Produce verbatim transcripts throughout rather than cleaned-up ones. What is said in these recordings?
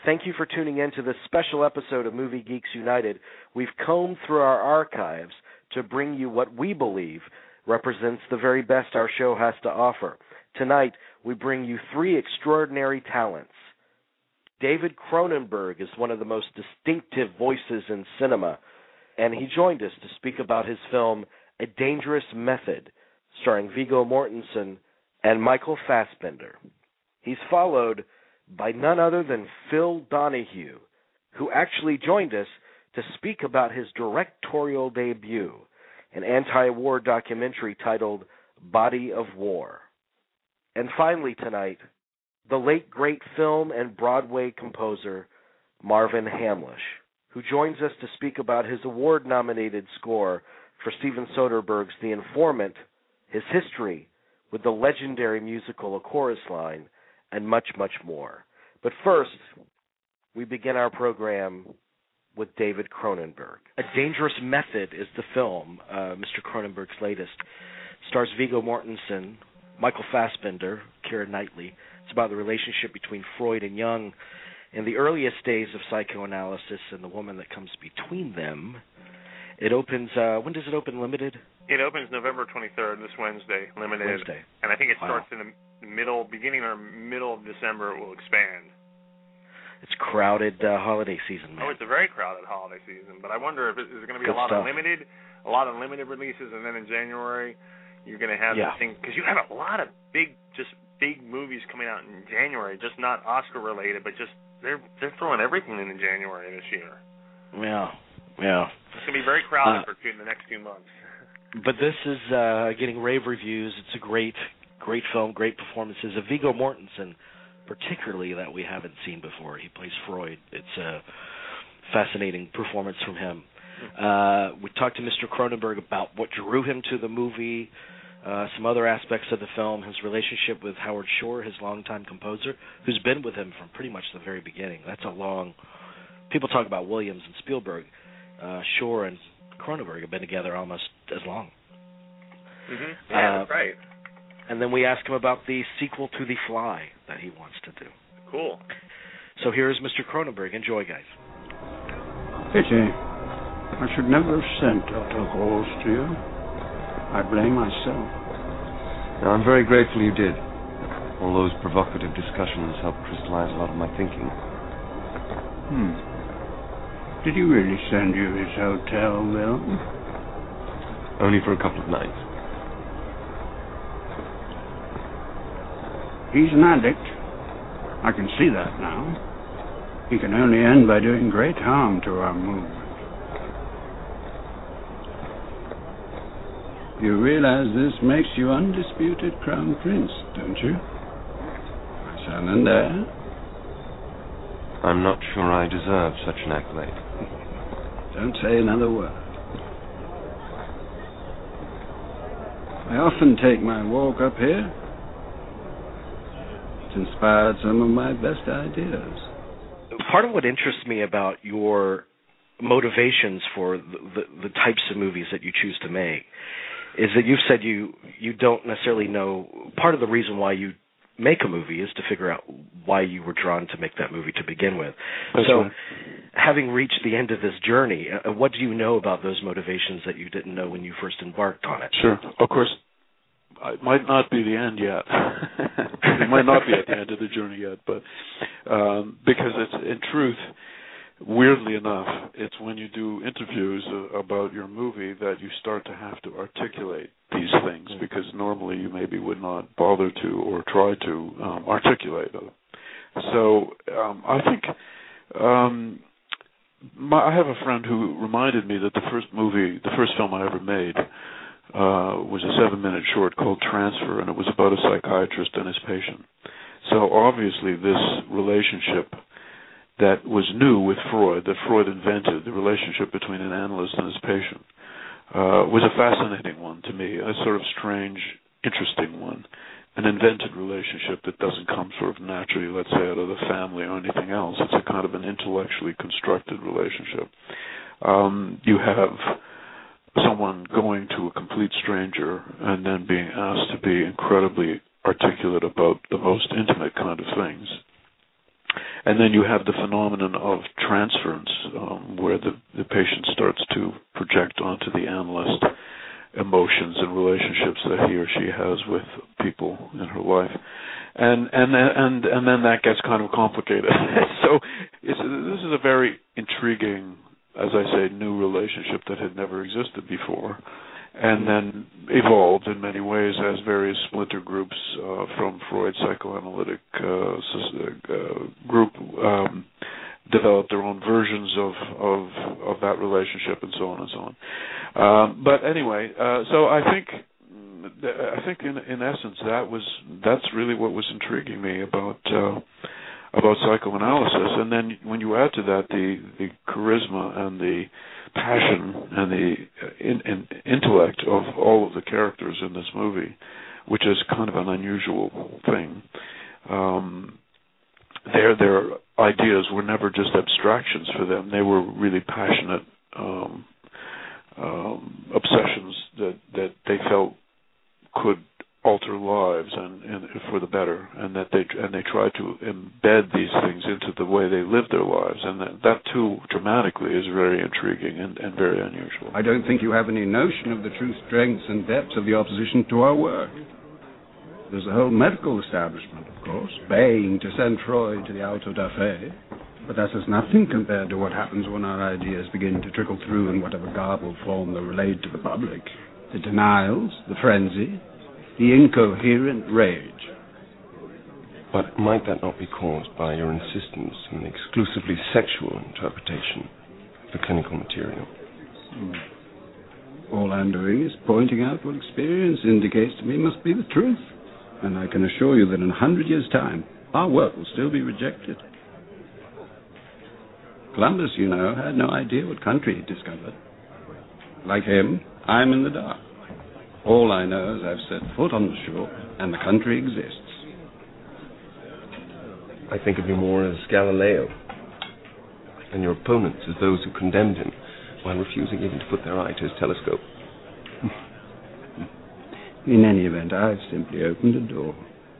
Thank you for tuning in to this special episode of Movie Geeks United. We've combed through our archives to bring you what we believe represents the very best our show has to offer. Tonight, we bring you three extraordinary talents. David Cronenberg is one of the most distinctive voices in cinema, and he joined us to speak about his film A Dangerous Method, starring Viggo Mortensen and Michael Fassbender. He's followed by none other than Phil Donahue, who actually joined us to speak about his directorial debut, an anti-war documentary titled Body of War. And finally tonight, the late great film and Broadway composer Marvin Hamlisch, who joins us to speak about his award-nominated score for Steven Soderbergh's The Informant, his history with the legendary musical A Chorus Line, and much, much more. But first, we begin our program with David Cronenberg. A Dangerous Method is the film, uh, Mister Cronenberg's latest. Stars Viggo Mortensen, Michael Fassbender, Keira Knightley. It's about the relationship between Freud and Jung in the earliest days of psychoanalysis and the woman that comes between them. It opens, uh, when does it open, limited? It opens November twenty-third, this Wednesday, limited. Wednesday. And I think it starts wow. in the middle, beginning or middle of December, it will expand. It's crowded uh, holiday season, man. Oh, it's a very crowded holiday season, but I wonder if it, is there going to be Good a lot stuff. of limited, a lot of limited releases, and then in January you're going to have yeah. the thing, because you have a lot of big, just big movies coming out in January, just not Oscar related, but just they're they're throwing everything in in January this year. Yeah, yeah. It's going to be very crowded uh, for two, in the next few months. But this is uh, getting rave reviews. It's a great, great film, great performances. Of Viggo Mortensen, particularly, that we haven't seen before. He plays Freud. It's a fascinating performance from him. Uh, we talked to Mister Cronenberg about what drew him to the movie, uh, some other aspects of the film, his relationship with Howard Shore, his longtime composer, who's been with him from pretty much the very beginning. That's a long... People talk about Williams and Spielberg. Uh, Shore and Cronenberg have been together almost as long. Mm-hmm. Yeah, uh, that's right. And then we ask him about the sequel to The Fly that he wants to do. Cool. So here is Mister Cronenberg. Enjoy, guys. Pity. I should never have sent Doctor Rose to you. I blame myself. Now, I'm very grateful you did. All those provocative discussions helped crystallize a lot of my thinking. Hmm. Did he really send you his hotel bill? Only for a couple of nights. He's an addict. I can see that now. He can only end by doing great harm to our movement. You realize this makes you undisputed Crown Prince, don't you? My son and heir? I'm not sure I deserve such an accolade. Don't say another word. I often take my walk up here. It's inspired some of my best ideas. Part of what interests me about your motivations for the, the, the types of movies that you choose to make is that you've said you, you don't necessarily know. Part of the reason why you make a movie is to figure out why you were drawn to make that movie to begin with. That's so right. Having reached the end of this journey, uh, what do you know about those motivations that you didn't know when you first embarked on it? Sure. Of course, it might not be the end yet. It might not be at the end of the journey yet, but um, because it's, in truth, weirdly enough, it's when you do interviews uh, about your movie that you start to have to articulate these things, because normally you maybe would not bother to or try to um, articulate them. So um, I think um, my, I have a friend who reminded me that the first movie, the first film I ever made, uh, was a seven-minute short called Transfer, and it was about a psychiatrist and his patient. So obviously this relationship that was new with Freud, that Freud invented, the relationship between an analyst and his patient, uh, was a fascinating one to me, a sort of strange, interesting one, an invented relationship that doesn't come sort of naturally, let's say, out of the family or anything else. It's a kind of an intellectually constructed relationship. Um, you have someone going to a complete stranger and then being asked to be incredibly articulate about the most intimate kind of things. And then you have the phenomenon of transference, um, where the, the patient starts to project onto the analyst emotions and relationships that he or she has with people in her life, and and and and then that gets kind of complicated. So it's, this is a very intriguing, as I say, new relationship that had never existed before, and then evolved in many ways as various splinter groups uh, from Freud's psychoanalytic uh, uh, group um, developed their own versions of, of of that relationship, and so on and so on. Um, but anyway, uh, so I think I think in in essence that was that's really what was intriguing me about uh, about psychoanalysis. And then when you add to that the the charisma and the passion and the in, in intellect of all of the characters in this movie, which is kind of an unusual thing. Um, their their ideas were never just abstractions for them. They were really passionate um, um, obsessions that, that they felt could alter lives and, and for the better, and that they and they tried to embed these things into the way they lived their lives, and that, that too dramatically is very intriguing and, and very unusual. I don't think you have any notion of the true strengths and depths of the opposition to our work. There's a whole medical establishment, of course, baying to send Freud to the auto da fe, but that is nothing compared to what happens when our ideas begin to trickle through in whatever garbled form they're relayed to the public. The denials, the frenzy, the incoherent rage. But might that not be caused by your insistence on an exclusively sexual interpretation of the clinical material? Hmm. All I'm doing is pointing out what experience indicates to me must be the truth. And I can assure you that in a hundred years' time, our work will still be rejected. Columbus, you know, had no idea what country he'd discovered. Like him, I'm in the dark. All I know is I've set foot on the shore, and the country exists. I think of you more as Galileo, and your opponents as those who condemned him, while refusing even to put their eye to his telescope. In any event, I've simply opened a door.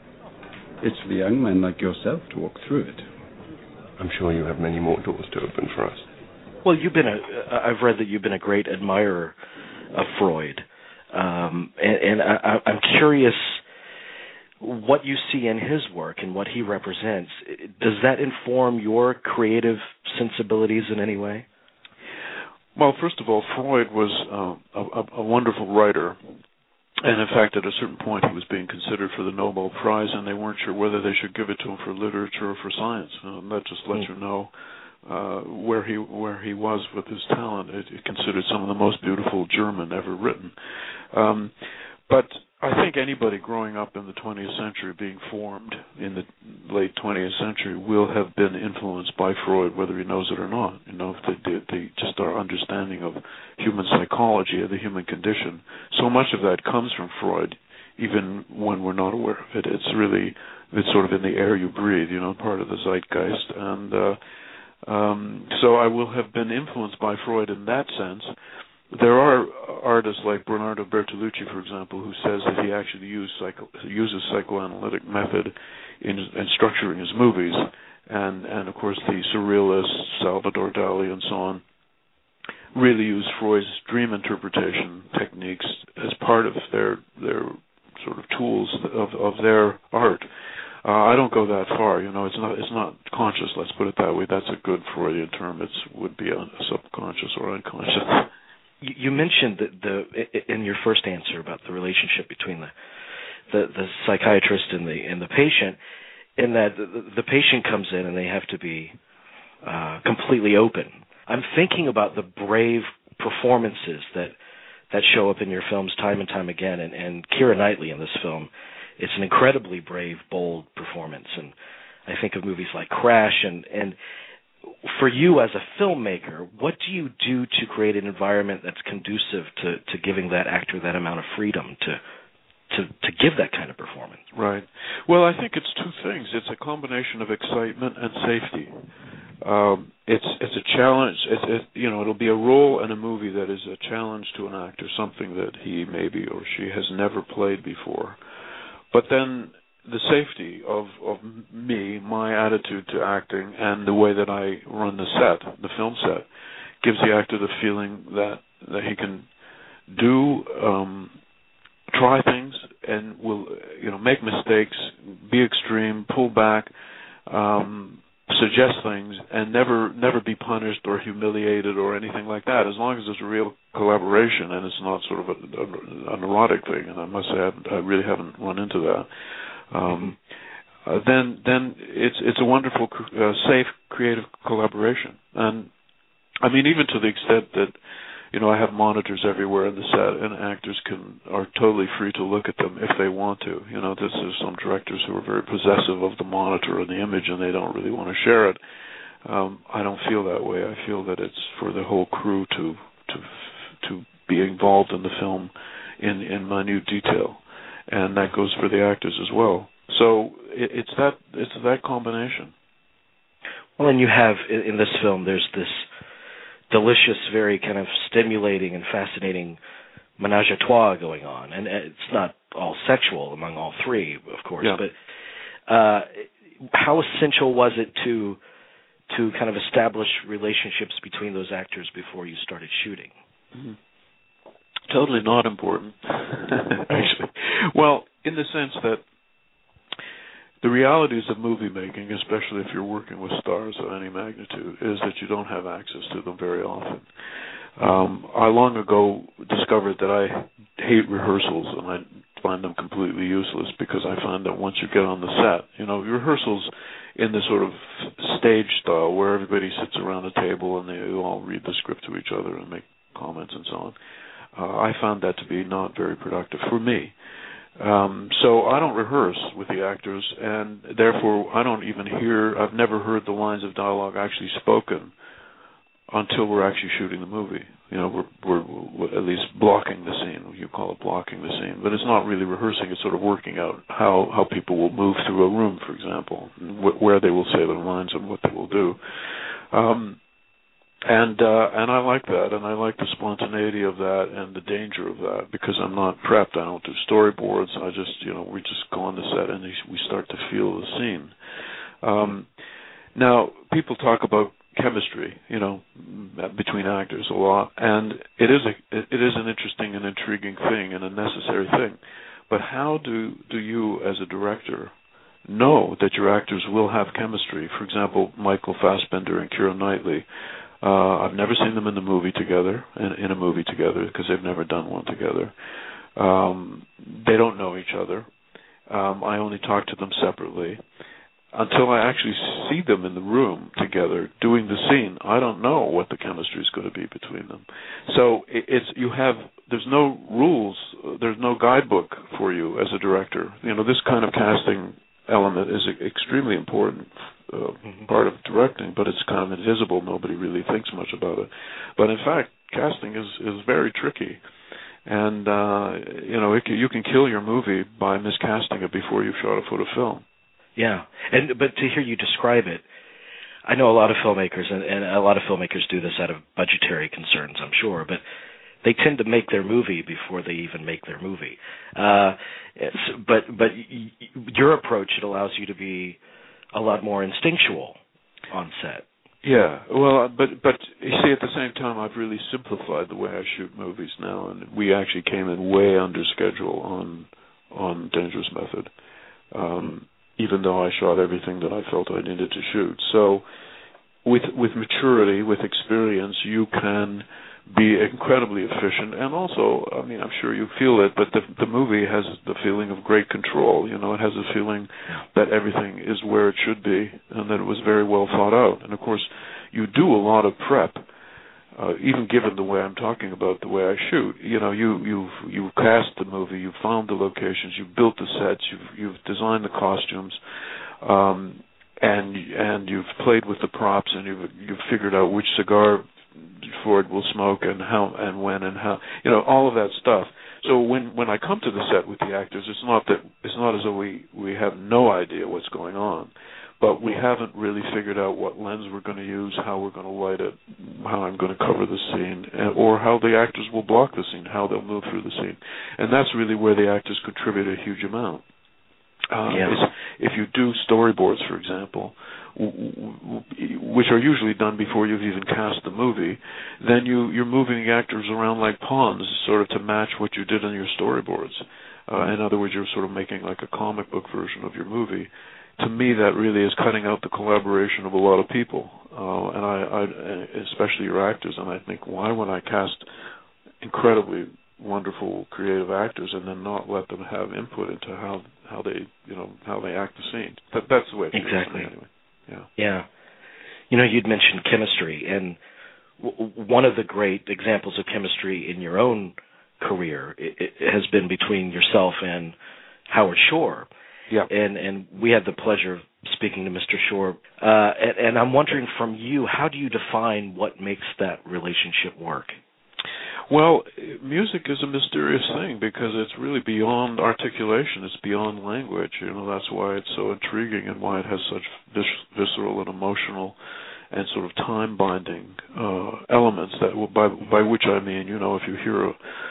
It's for young men like yourself to walk through it. I'm sure you have many more doors to open for us. Well, you've been a, I've read that you've been a great admirer of Freud. Um, and and I, I'm curious what you see in his work and what he represents. Does that inform your creative sensibilities in any way? Well, first of all, Freud was uh, a, a wonderful writer. And in fact, at a certain point, he was being considered for the Nobel Prize, and they weren't sure whether they should give it to him for literature or for science. And that just lets mm. you know uh, where he where he was with his talent. It, it considered some of the most beautiful German ever written. Um, but I think anybody growing up in the twentieth century, being formed in the late twentieth century, will have been influenced by Freud, whether he knows it or not. You know, if they, they, they just our understanding of human psychology, of the human condition. So much of that comes from Freud, even when we're not aware of it. It's really, it's sort of in the air you breathe, you know, part of the zeitgeist. And uh, um, so I will have been influenced by Freud in that sense. There are artists like Bernardo Bertolucci, for example, who says that he actually use psycho, uses psychoanalytic method in, in structuring his movies. And, and, of course, the surrealists, Salvador Dali and so on, really use Freud's dream interpretation techniques as part of their their sort of tools of, of their art. Uh, I don't go that far, you know. It's not it's not conscious. Let's put it that way. That's a good Freudian term. It would be a subconscious or unconscious. You mentioned that the in your first answer about the relationship between the the, the psychiatrist and the and the patient, in that the, the patient comes in and they have to be uh, completely open. I'm thinking about the brave performances that that show up in your films time and time again, and, and Keira Knightley in this film, it's an incredibly brave, bold performance. And I think of movies like Crash, and, and for you as a filmmaker, what do you do to create an environment that's conducive to, to giving that actor that amount of freedom to to to give that kind of performance? Right. Well, I think it's two things. It's a combination of excitement and safety. Um, it's it's a challenge. It's, it, you know, it'll be a role in a movie that is a challenge to an actor, something that he maybe or she has never played before. But then the safety of, of me, my attitude to acting, and the way that I run the set, the film set, gives the actor the feeling that, that he can do, um, try things, and will, you know, make mistakes, be extreme, pull back, um, suggest things, and never never be punished or humiliated or anything like that, as long as there's a real collaboration and it's not sort of a, a, a neurotic thing. And I must say, I, I really haven't run into that. Um, uh, then then it's it's a wonderful, uh, safe, creative collaboration. And I mean, even to the extent that, you know, I have monitors everywhere in the set, and actors can are totally free to look at them if they want to. You know, this is some directors who are very possessive of the monitor and the image, and they don't really want to share it. Um, I don't feel that way. I feel that it's for the whole crew to to to be involved in the film in in minute detail, and that goes for the actors as well. So it, it's that it's that combination. Well, and you have in, in this film, there's this delicious, very kind of stimulating and fascinating menage a trois going on, and it's not all sexual among all three, of course. Yeah. But uh, how essential was it to to kind of establish relationships between those actors before you started shooting? Mm-hmm. Totally not important, actually. Well, in the sense that the realities of movie making, especially if you're working with stars of any magnitude, is that you don't have access to them very often. Um, I long ago discovered that I hate rehearsals, and I find them completely useless, because I find that once you get on the set, you know, rehearsals in the sort of stage style where everybody sits around a table and they all read the script to each other and make comments and so on, uh, I found that to be not very productive for me. Um, so I don't rehearse with the actors, and therefore I don't even hear, I've never heard the lines of dialogue actually spoken until we're actually shooting the movie. You know, we're, we're, we're at least blocking the scene. You call it blocking the scene, but it's not really rehearsing. It's sort of working out how, how people will move through a room, for example, wh- where they will say their lines and what they will do. Um, And uh, and I like that, and I like the spontaneity of that and the danger of that, because I'm not prepped. I don't do storyboards. I just, you know, we just go on the set and we start to feel the scene. Um, now, people talk about chemistry, you know, between actors a lot, and it is a it is an interesting and intriguing thing and a necessary thing. But how do do you, as a director, know that your actors will have chemistry? For example, Michael Fassbender and Keira Knightley. Uh, I've never seen them in the movie together, in, in a movie together, because they've never done one together. Um, they don't know each other. Um, I only talk to them separately. Until I actually see them in the room together doing the scene, I don't know what the chemistry is going to be between them. So it, it's you have there's no rules, there's no guidebook for you as a director. You know, this kind of casting element is extremely important uh, mm-hmm. part of directing, but it's kind of invisible. Nobody really thinks much about it. But in fact, casting is, is very tricky. And, uh, you know, it, you can kill your movie by miscasting it before you've shot a foot of film. Yeah, and but to hear you describe it, I know a lot of filmmakers, and, and a lot of filmmakers do this out of budgetary concerns, I'm sure, but they tend to make their movie before they even make their movie. Uh, but but y- your approach, it allows you to be a lot more instinctual on set. Yeah, well, but but you see, at the same time, I've really simplified the way I shoot movies now, and we actually came in way under schedule on on Dangerous Method, um, even though I shot everything that I felt I needed to shoot. So, with with maturity, with experience, you can be incredibly efficient, and also, I mean, I'm sure you feel it, but the the movie has the feeling of great control. You know, it has a feeling that everything is where it should be, and that it was very well thought out. And of course, you do a lot of prep, uh, even given the way I'm talking about the way I shoot. You know, you you've you've cast the movie, you've found the locations, you've built the sets, you've you've designed the costumes, um, and and you've played with the props, and you've you've figured out which cigar Ford will smoke and how and when and how, you know, all of that stuff. So when when I come to the set with the actors, it's not that it's not as though we we have no idea what's going on, but we haven't really figured out what lens we're going to use, how we're going to light it, how I'm going to cover the scene, and, or how the actors will block the scene, how they'll move through the scene, and that's really where the actors contribute a huge amount. Uh, yeah. is if you do storyboards, for example, w- w- which are usually done before you've even cast the movie, then you, you're moving the actors around like pawns, sort of to match what you did in your storyboards. Uh, in other words, you're sort of making like a comic book version of your movie. To me, that really is cutting out the collaboration of a lot of people, uh, and I, I, especially your actors. And I think, why would I cast incredibly wonderful creative actors and then not let them have input into how how they you know how they act the scene? That that's the way it feels exactly. to me anyway. Yeah. Yeah. You know, you'd mentioned chemistry, and w- one of the great examples of chemistry in your own career it, it has been between yourself and Howard Shore. Yeah. And and we had the pleasure of speaking to Mister Shore. Uh, and, and I'm wondering from you, how do you define what makes that relationship work? Well, music is a mysterious thing because it's really beyond articulation. It's beyond language. You know, that's why it's so intriguing and why it has such vis- visceral and emotional and sort of time-binding uh, elements. That by by which I mean, you know, if you hear a,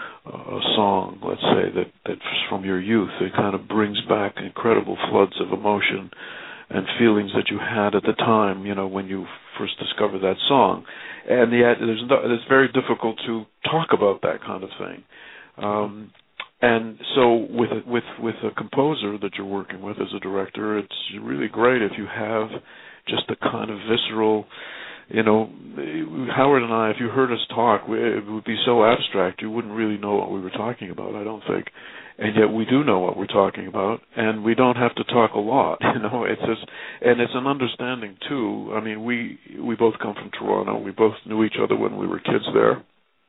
a song, let's say that that's from your youth, it kind of brings back incredible floods of emotion and feelings that you had at the time, you know, when you first discovered that song. And yet, there's no, it's very difficult to talk about that kind of thing. Um, and so, with with with a composer that you're working with as a director, it's really great if you have just the kind of visceral, you know, Howard and I, if you heard us talk, we, it would be so abstract you wouldn't really know what we were talking about, I don't think. And yet we do know what we're talking about, and we don't have to talk a lot. You know, it's just, and it's an understanding too. I mean, we we both come from Toronto. We both knew each other when we were kids there,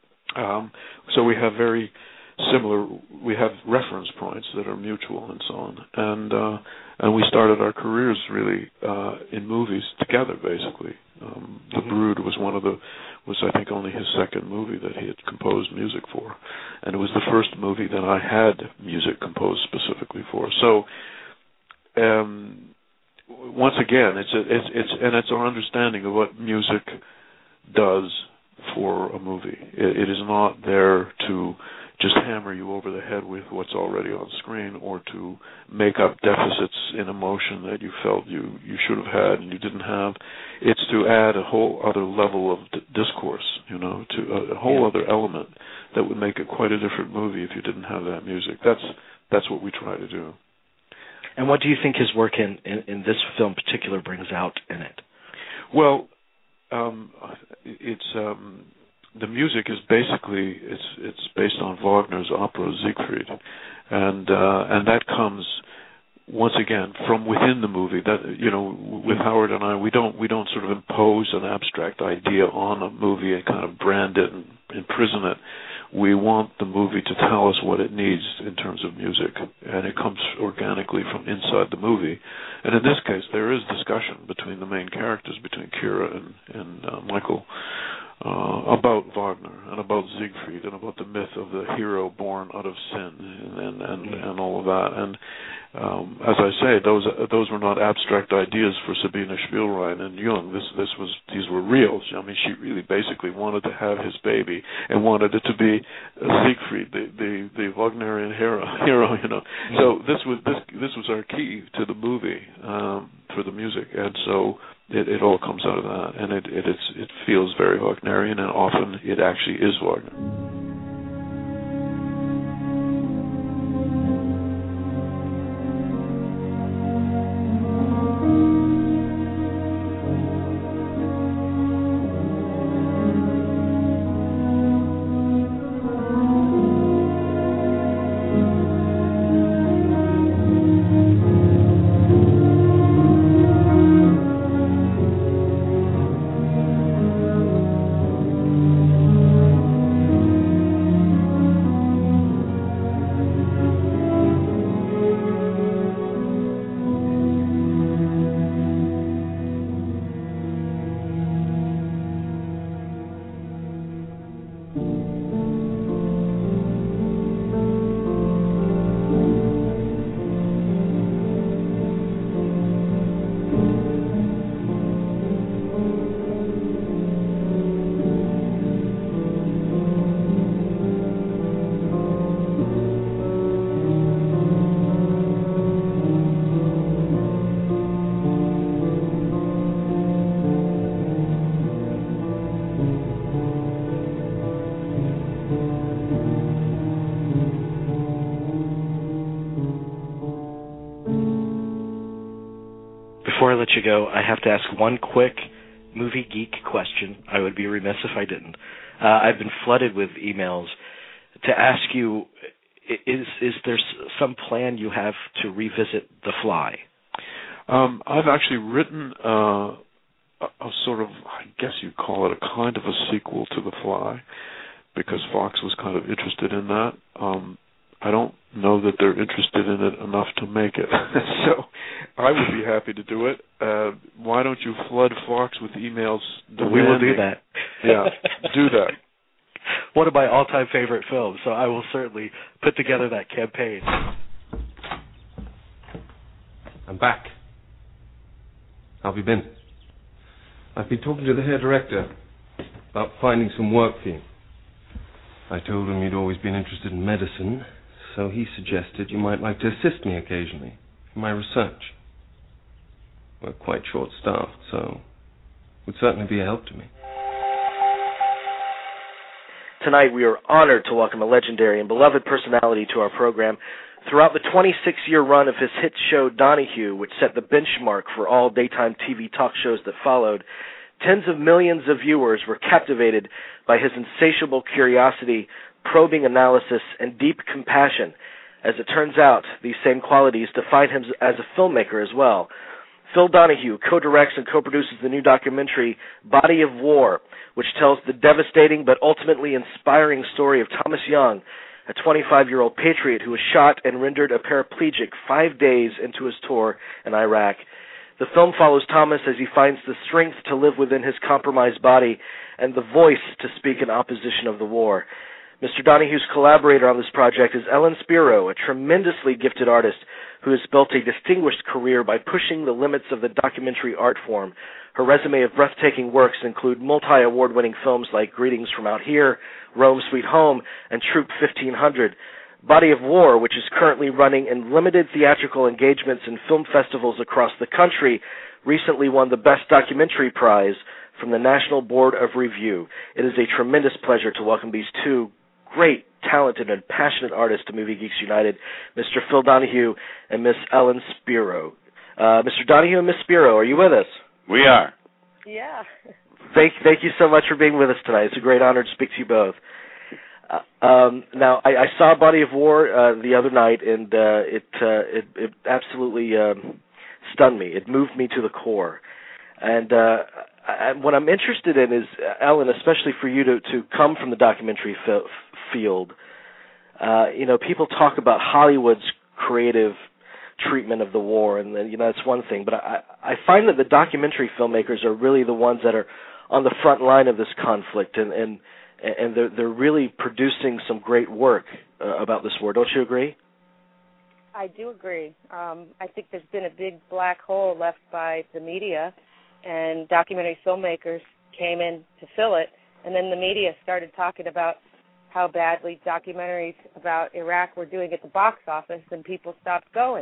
um, so we have very similar. We have reference points that are mutual and so on. And uh, and we started our careers really uh, in movies together, basically. Um, The Brood was one of the was I think only his second movie that he had composed music for, and it was the first movie that I had music composed specifically for. So, um, once again, it's a, it's it's and it's our understanding of what music does for a movie. It, it is not there to just hammer you over the head with what's already on screen, or to make up deficits in emotion that you felt you, you should have had and you didn't have. It's to add a whole other level of d- discourse, you know, to a, a whole yeah. other element that would make it quite a different movie if you didn't have that music. That's that's what we try to do. And what do you think his work in, in, in this film in particular brings out in it? Well, um, it's... Um, the music is basically it's it's based on Wagner's opera Siegfried, and uh, and that comes once again from within the movie. That you know, with Howard and I, we don't we don't sort of impose an abstract idea on a movie and kind of brand it and imprison it. We want the movie to tell us what it needs in terms of music, and it comes organically from inside the movie. And in this case, there is discussion between the main characters, between Kira and and uh, Michael. Uh, about Wagner and about Siegfried and about the myth of the hero born out of sin and and, and, and all of that. And um, as I say, those those were not abstract ideas for Sabine Spielrein and Jung. This this was these were real. I mean, she really basically wanted to have his baby and wanted it to be Siegfried, the the, the Wagnerian hero. Hero, you know. So this was this this was our key to the movie um, for the music, and so. It, it all comes out of that, and it it it's, it feels very Wagnerian, and often it actually is Wagner. go, I have to ask one quick movie geek question. I would be remiss if I didn't. Uh, I've been flooded with emails to ask you, is is there some plan you have to revisit The Fly? Um, I've actually written uh, a, a sort of, I guess you'd call it a kind of a sequel to The Fly, because Fox was kind of interested in that. Um, I don't know that they're interested in it enough to make it. So I would be happy to do it. Uh, why don't you flood Fox with emails demanding? We will do that. Yeah, do that. One of my all-time favorite films, so I will certainly put together that campaign. I'm back. How have you been? I've been talking to the hair director about finding some work for you. I told him you'd always been interested in medicine, so he suggested you might like to assist me occasionally in my research. We're quite short-staffed, so it would certainly be a help to me. Tonight we are honored to welcome a legendary and beloved personality to our program. Throughout the twenty-six year run of his hit show Donahue, which set the benchmark for all daytime T V talk shows that followed, tens of millions of viewers were captivated by his insatiable curiosity, probing analysis, and deep compassion. As it turns out, these same qualities define him as a filmmaker as well. Phil Donahue co-directs and co-produces the new documentary Body of War, which tells the devastating but ultimately inspiring story of Thomas Young, a twenty-five-year-old patriot who was shot and rendered a paraplegic five days into his tour in Iraq. The film follows Thomas as he finds the strength to live within his compromised body and the voice to speak in opposition of the war. Mister Donahue's collaborator on this project is Ellen Spiro, a tremendously gifted artist who has built a distinguished career by pushing the limits of the documentary art form. Her resume of breathtaking works include multi-award-winning films like Greetings from Out Here, Rome Sweet Home, and Troop fifteen hundred. Body of War, which is currently running in limited theatrical engagements in film festivals across the country, recently won the Best Documentary Prize from the National Board of Review. It is a tremendous pleasure to welcome these two great, talented, and passionate artists to Movie Geeks United, Mister Phil Donahue and Miss Ellen Spiro. Uh, Mister Donahue and Miss Spiro, are you with us? We are. Yeah. Thank, thank you so much for being with us tonight. It's a great honor to speak to you both. Uh, um, now, I, I saw Body of War uh, the other night, and uh, it, uh, it it absolutely um, stunned me. It moved me to the core. And uh, I, what I'm interested in is, Ellen, especially for you to, to come from the documentary f- field, uh, you know, people talk about Hollywood's creative treatment of the war, and, you know, that's one thing. But I, I find that the documentary filmmakers are really the ones that are on the front line of this conflict, and, and, and they're, they're really producing some great work uh, about this war. Don't you agree? I do agree. Um, I think there's been a big black hole left by the media, and documentary filmmakers came in to fill it, and then the media started talking about how badly documentaries about Iraq were doing at the box office, and people stopped going.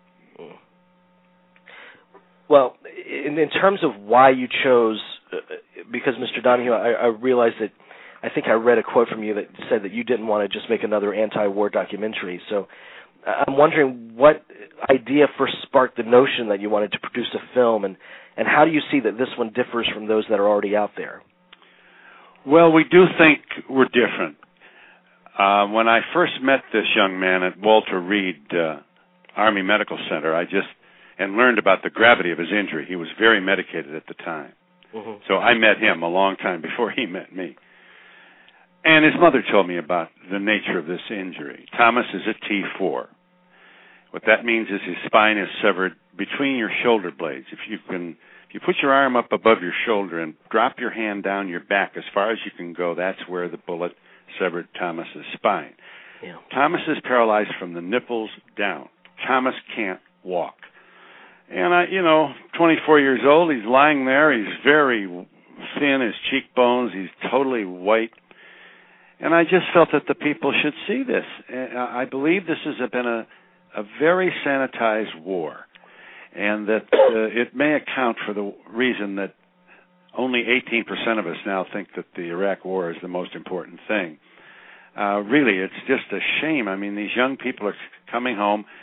Well, in, in terms of why you chose, uh, because Mister Donahue, I, I realized that, I think I read a quote from you that said that you didn't want to just make another anti-war documentary. So I'm wondering what idea first sparked the notion that you wanted to produce a film, and, and how do you see that this one differs from those that are already out there? Well, we do think we're different. Uh, when I first met this young man at Walter Reed uh, Army Medical Center, I just and learned about the gravity of his injury. He was very medicated at the time. Mm-hmm. So I met him a long time before he met me. And his mother told me about the nature of this injury. Thomas is a T four. What that means is his spine is severed between your shoulder blades. If you can, if you put your arm up above your shoulder and drop your hand down your back as far as you can go, that's where the bullet severed Thomas's spine. Yeah. Thomas is paralyzed from the nipples down. Thomas can't walk. And I, you know, twenty-four years old, he's lying there. He's very thin, his cheekbones, he's totally white. And I just felt that the people should see this. I believe this has been a, a very sanitized war, and that uh, it may account for the reason that only eighteen percent of us now think that the Iraq war is the most important thing. Uh, really, it's just a shame. I mean, these young people are coming home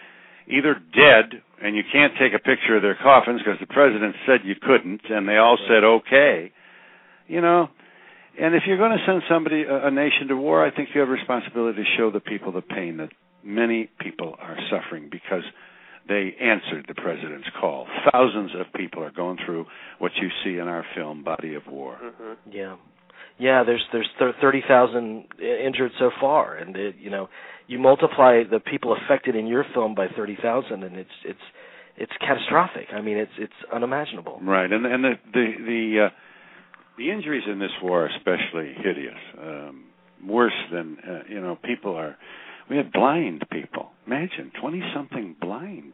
either dead, and you can't take a picture of their coffins because the president said you couldn't, and they all said okay. You know, and if you're going to send somebody, a, a nation to war, I think you have a responsibility to show the people the pain that many people are suffering because they answered the president's call. Thousands of people are going through what you see in our film, Body of War. Mm-hmm. Yeah. Yeah, there's there's thirty thousand injured so far, and it, you know, you multiply the people affected in your film by thirty thousand, and it's it's it's catastrophic. I mean, it's it's unimaginable. Right, and and the the the, uh, the injuries in this war are especially hideous, um, worse than uh, you know. People are. We had blind people. Imagine twenty something blind.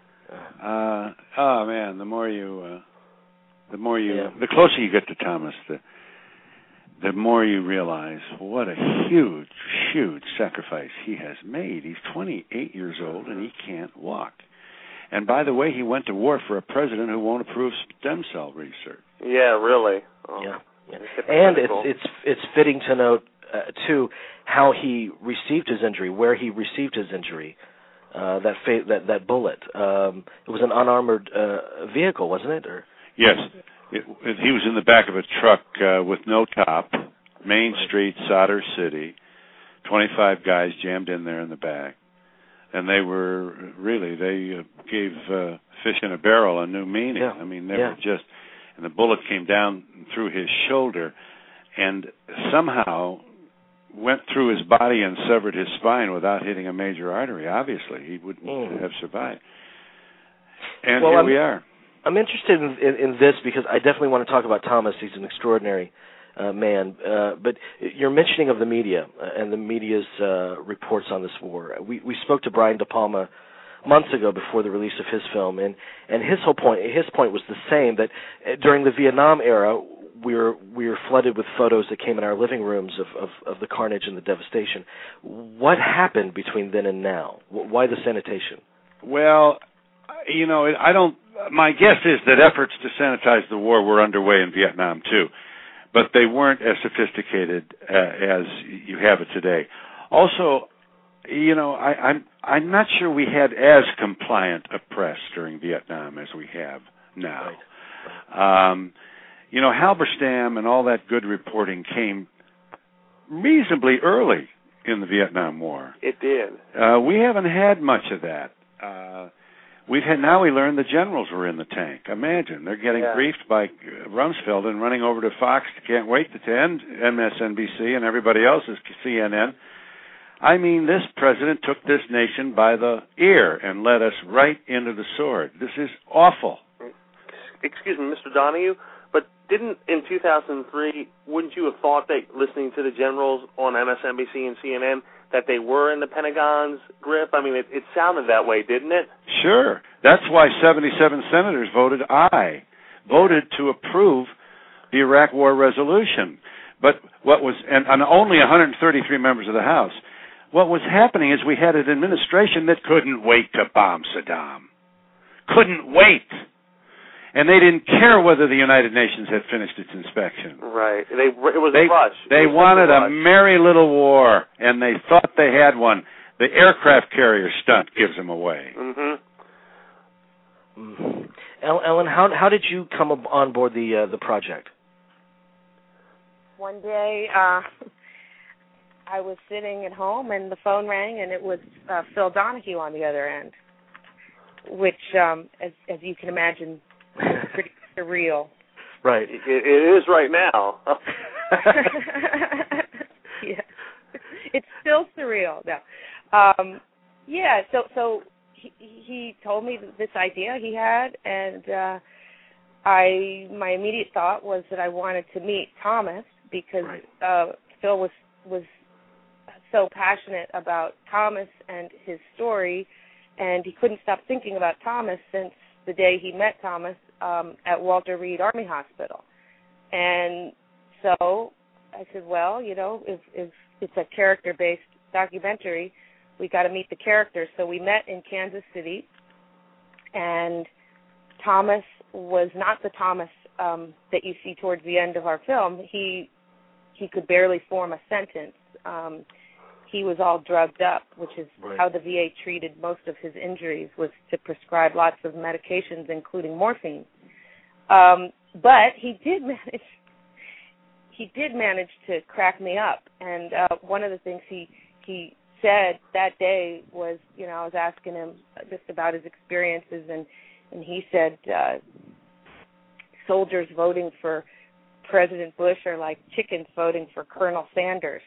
Uh, oh man, the more you, uh, the more you, yeah. the closer you get to Thomas, the the more you realize what a huge, huge sacrifice he has made. He's twenty-eight years old and he can't walk. And by the way, he went to war for a president who won't approve stem cell research. Yeah, really. Oh, yeah, yeah. And it's it's it's fitting to note uh, too how he received his injury, where he received his injury. Uh, that fa- that that bullet. Um, it was an unarmored uh, vehicle, wasn't it? Or yes. It, it, he was in the back of a truck uh, with no top, Main Street, Solder City, twenty-five guys jammed in there in the back. And they were, really, they uh, gave uh, fish in a barrel a new meaning. Yeah. I mean, they yeah. were just, and the bullet came down through his shoulder and somehow went through his body and severed his spine without hitting a major artery. Obviously, he wouldn't mm. have survived. And well, here I'm, we are. I'm interested in, in, in this because I definitely want to talk about Thomas. He's an extraordinary uh, man. Uh, but your mentioning of the media and the media's uh, reports on this war. We we spoke to Brian De Palma months ago before the release of his film, and, and his whole point his point was the same, that during the Vietnam era, we were we were flooded with photos that came in our living rooms of, of, of the carnage and the devastation. What happened between then and now? Why the sanitation? Well, you know, I don't. My guess is that efforts to sanitize the war were underway in Vietnam too, but they weren't as sophisticated uh, as you have it today. Also, you know, I, I'm I'm not sure we had as compliant a press during Vietnam as we have now. Right. Um, you know, Halberstam and all that good reporting came reasonably early in the Vietnam War. It did. Uh, we haven't had much of that. Uh, we've had now. We learned the generals were in the tank. Imagine they're getting yeah. briefed by Rumsfeld and running over to Fox. Can't wait to end M S N B C and everybody else's C N N. I mean, this president took this nation by the ear and led us right into the sword. This is awful. Excuse me, Mister Donahue, but didn't in two thousand three, wouldn't you have thought that listening to the generals on M S N B C and C N N that they were in the Pentagon's grip? I mean, it, it sounded that way, didn't it? Sure. That's why seventy-seven senators voted aye, voted to approve the Iraq War resolution. But what was, and, and only one hundred thirty-three members of the House. What was happening is we had an administration that couldn't wait to bomb Saddam. Couldn't wait. And they didn't care whether the United Nations had finished its inspection. Right. They, it was they, a rush. They wanted a, a merry little war, and they thought they had one. The aircraft carrier stunt gives them away. Mm-hmm. Mm-hmm. Ellen, how how did you come on board the uh, the project? One day, uh, I was sitting at home, and the phone rang, and it was uh, Phil Donahue on the other end, which, um, as as you can imagine, is pretty surreal. Right. It, it is right now. Yeah, it's still surreal now. Um, yeah. So so he he told me this idea he had, and uh, I my immediate thought was that I wanted to meet Thomas because right. uh, Phil was was. so passionate about Thomas and his story, and he couldn't stop thinking about Thomas since the day he met Thomas um, at Walter Reed Army Hospital. And so I said, well, you know, if, if it's a character-based documentary, we got to meet the characters. So we met in Kansas City, and Thomas was not the Thomas um, that you see towards the end of our film. He he could barely form a sentence. Um, he was all drugged up, which is right. how the V A treated most of his injuries, was to prescribe lots of medications, including morphine. Um, but he did manage. He did manage to crack me up, and uh, one of the things he he said that day was, you know, I was asking him just about his experiences, and and he said uh, soldiers voting for President Bush are like chickens voting for Colonel Sanders.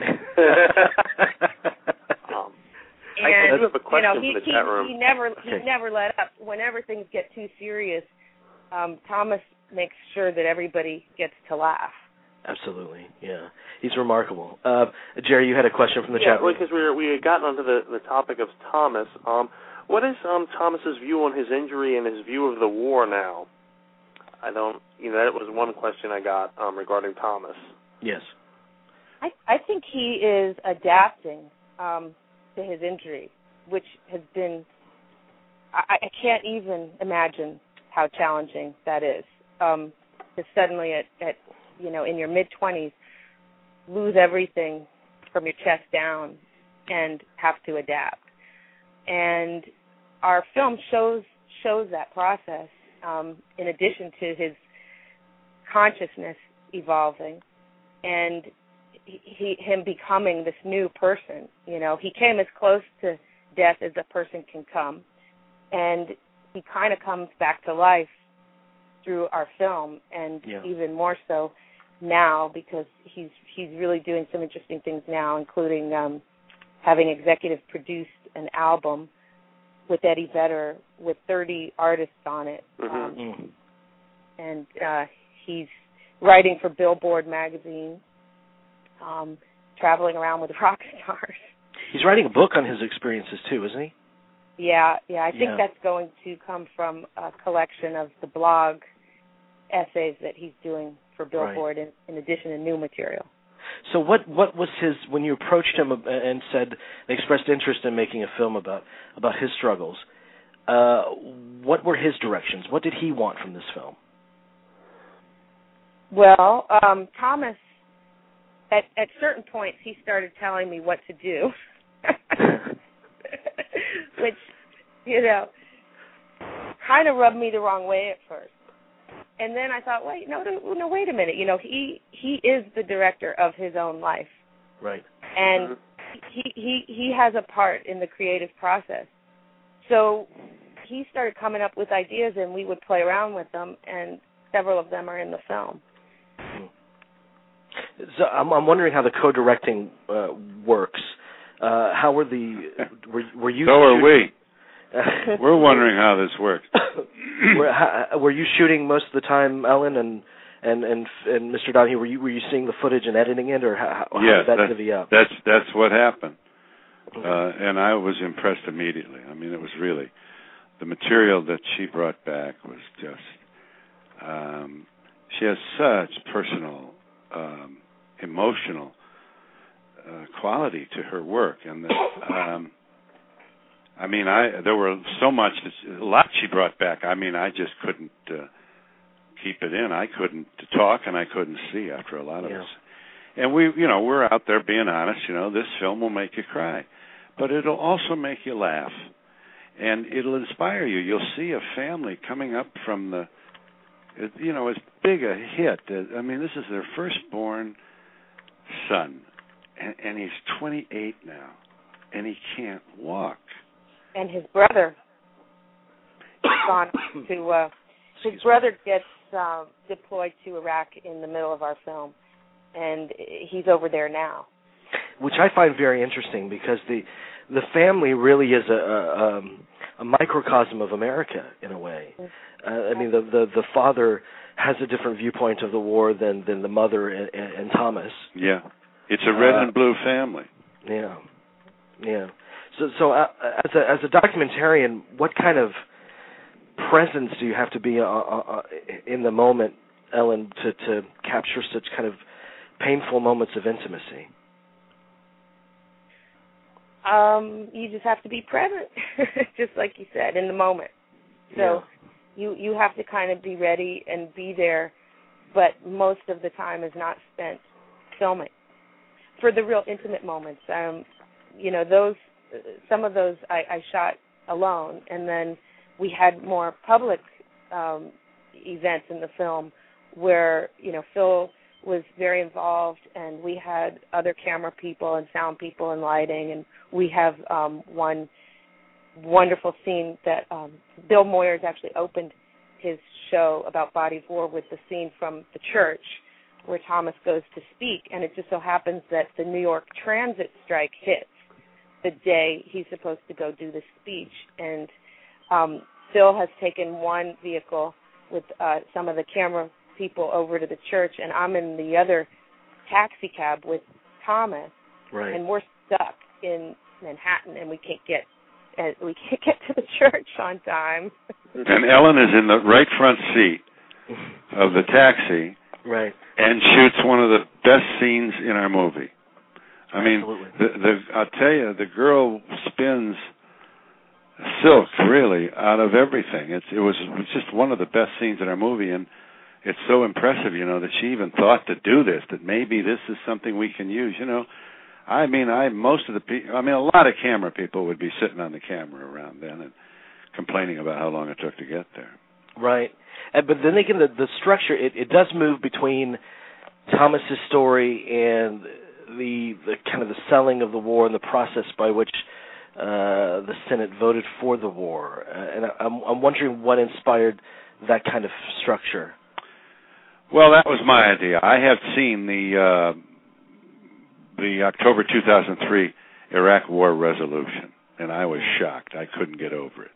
um, and I do have a question you know, he, for the he, chat room. he never okay. he never let up. Whenever things get too serious, um, Thomas makes sure that everybody gets to laugh. Absolutely, yeah. He's remarkable. Uh, Jerry, you had a question from the yeah, chat room. because we were, we had gotten onto the, the topic of Thomas. Um, what is um, Thomas's view on his injury and his view of the war now? I don't, you know, that was one question I got um, regarding Thomas. Yes. I, I think he is adapting um, to his injury, which has been, I, I can't even imagine how challenging that is. Um, to suddenly at, at, you know, in your mid-twenties, lose everything from your chest down and have to adapt. And our film shows shows that process, um, in addition to his consciousness evolving and he, him becoming this new person. You know, he came as close to death as a person can come, and he kind of comes back to life through our film, and yeah. even more so now because he's he's really doing some interesting things now, including um, having executive produced an album with Eddie Vedder with thirty artists on it, mm-hmm. um, mm. and uh, he's writing for Billboard magazine, um, traveling around with rock stars. He's writing a book on his experiences too, isn't he? Yeah, yeah. I think yeah. that's going to come from a collection of the blog essays that he's doing for Billboard, right. in, in addition to new material. So what what was his, when you approached him and said, expressed interest in making a film about about his struggles, uh, what were his directions? What did he want from this film? Well, um, Thomas, at, at certain points, he started telling me what to do, which, you know, kind of rubbed me the wrong way at first. And then I thought, wait, no, no, no, wait a minute. You know, he he is the director of his own life, right? And mm-hmm. he he he has a part in the creative process. So he started coming up with ideas, and we would play around with them, and several of them are in the film. So I'm, I'm wondering how the co-directing uh, works. Uh, how were the were were you? So are we. Uh, We're wondering how this works. were, how, were you shooting most of the time, Ellen and and and, and Mister Donahue? Were you were you seeing the footage and editing it, or how, how yes, did that that, divvy up? That's that's what happened, uh, and I was impressed immediately. I mean, it was really the material that she brought back was just. Um, she has such personal, um, emotional uh, quality to her work, and the, um, I mean, I there were so much, a lot she brought back. I mean, I just couldn't uh, keep it in. I couldn't talk, and I couldn't see after a lot of yeah. us. And we, you know, we're out there being honest. You know, this film will make you cry, but it'll also make you laugh, and it'll inspire you. You'll see a family coming up from the, you know, as big a hit. I mean, this is their firstborn son, and, and he's twenty-eight now, and he can't walk. And his brother gone to uh, his brother gets uh, deployed to Iraq in the middle of our film, and he's over there now. Which I find very interesting because the the family really is a a, um, a microcosm of America in a way. Uh, I mean, the, the the father has a different viewpoint of the war than than the mother and, and, and Thomas. Yeah, it's a red uh, and blue family. Yeah, yeah. So, so uh, as a as a documentarian, what kind of presence do you have to be uh, uh, in the moment, Ellen, to, to capture such kind of painful moments of intimacy? Um, you just have to be present, just like you said, in the moment. So yeah. you you have to kind of be ready and be there, but most of the time is not spent filming. for the real intimate moments. Um, you know, those some of those I, I shot alone, and then we had more public um, events in the film where, you know, Phil was very involved, and we had other camera people and sound people and lighting, and we have um, one wonderful scene that um, Bill Moyers actually opened his show about Body of War with the scene from the church where Thomas goes to speak, and it just so happens that the New York transit strike hits the day he's supposed to go do the speech, and um, Phil has taken one vehicle with uh, some of the camera people over to the church, and I'm in the other taxi cab with Thomas, right. and we're stuck in Manhattan, and we can't get uh, we can't get to the church on time. And Ellen is in the right front seat of the taxi, right, and shoots one of the best scenes in our movie. I mean, Absolutely. the, the, I'll tell you, the girl spins silk, really, out of everything. It's, it was it was just one of the best scenes in our movie, and it's so impressive, you know, that she even thought to do this, that maybe this is something we can use, you know. I mean, I most of the people, I mean, a lot of camera people would be sitting on the camera around then and complaining about how long it took to get there. Right. And, but then again, the, the structure, it, it does move between Thomas's story and the, the kind of the selling of the war and the process by which uh, the Senate voted for the war. Uh, and I'm, I'm wondering what inspired that kind of structure. Well, that was my idea. I have seen the uh, the October two thousand three Iraq War resolution, and I was shocked. I couldn't get over it.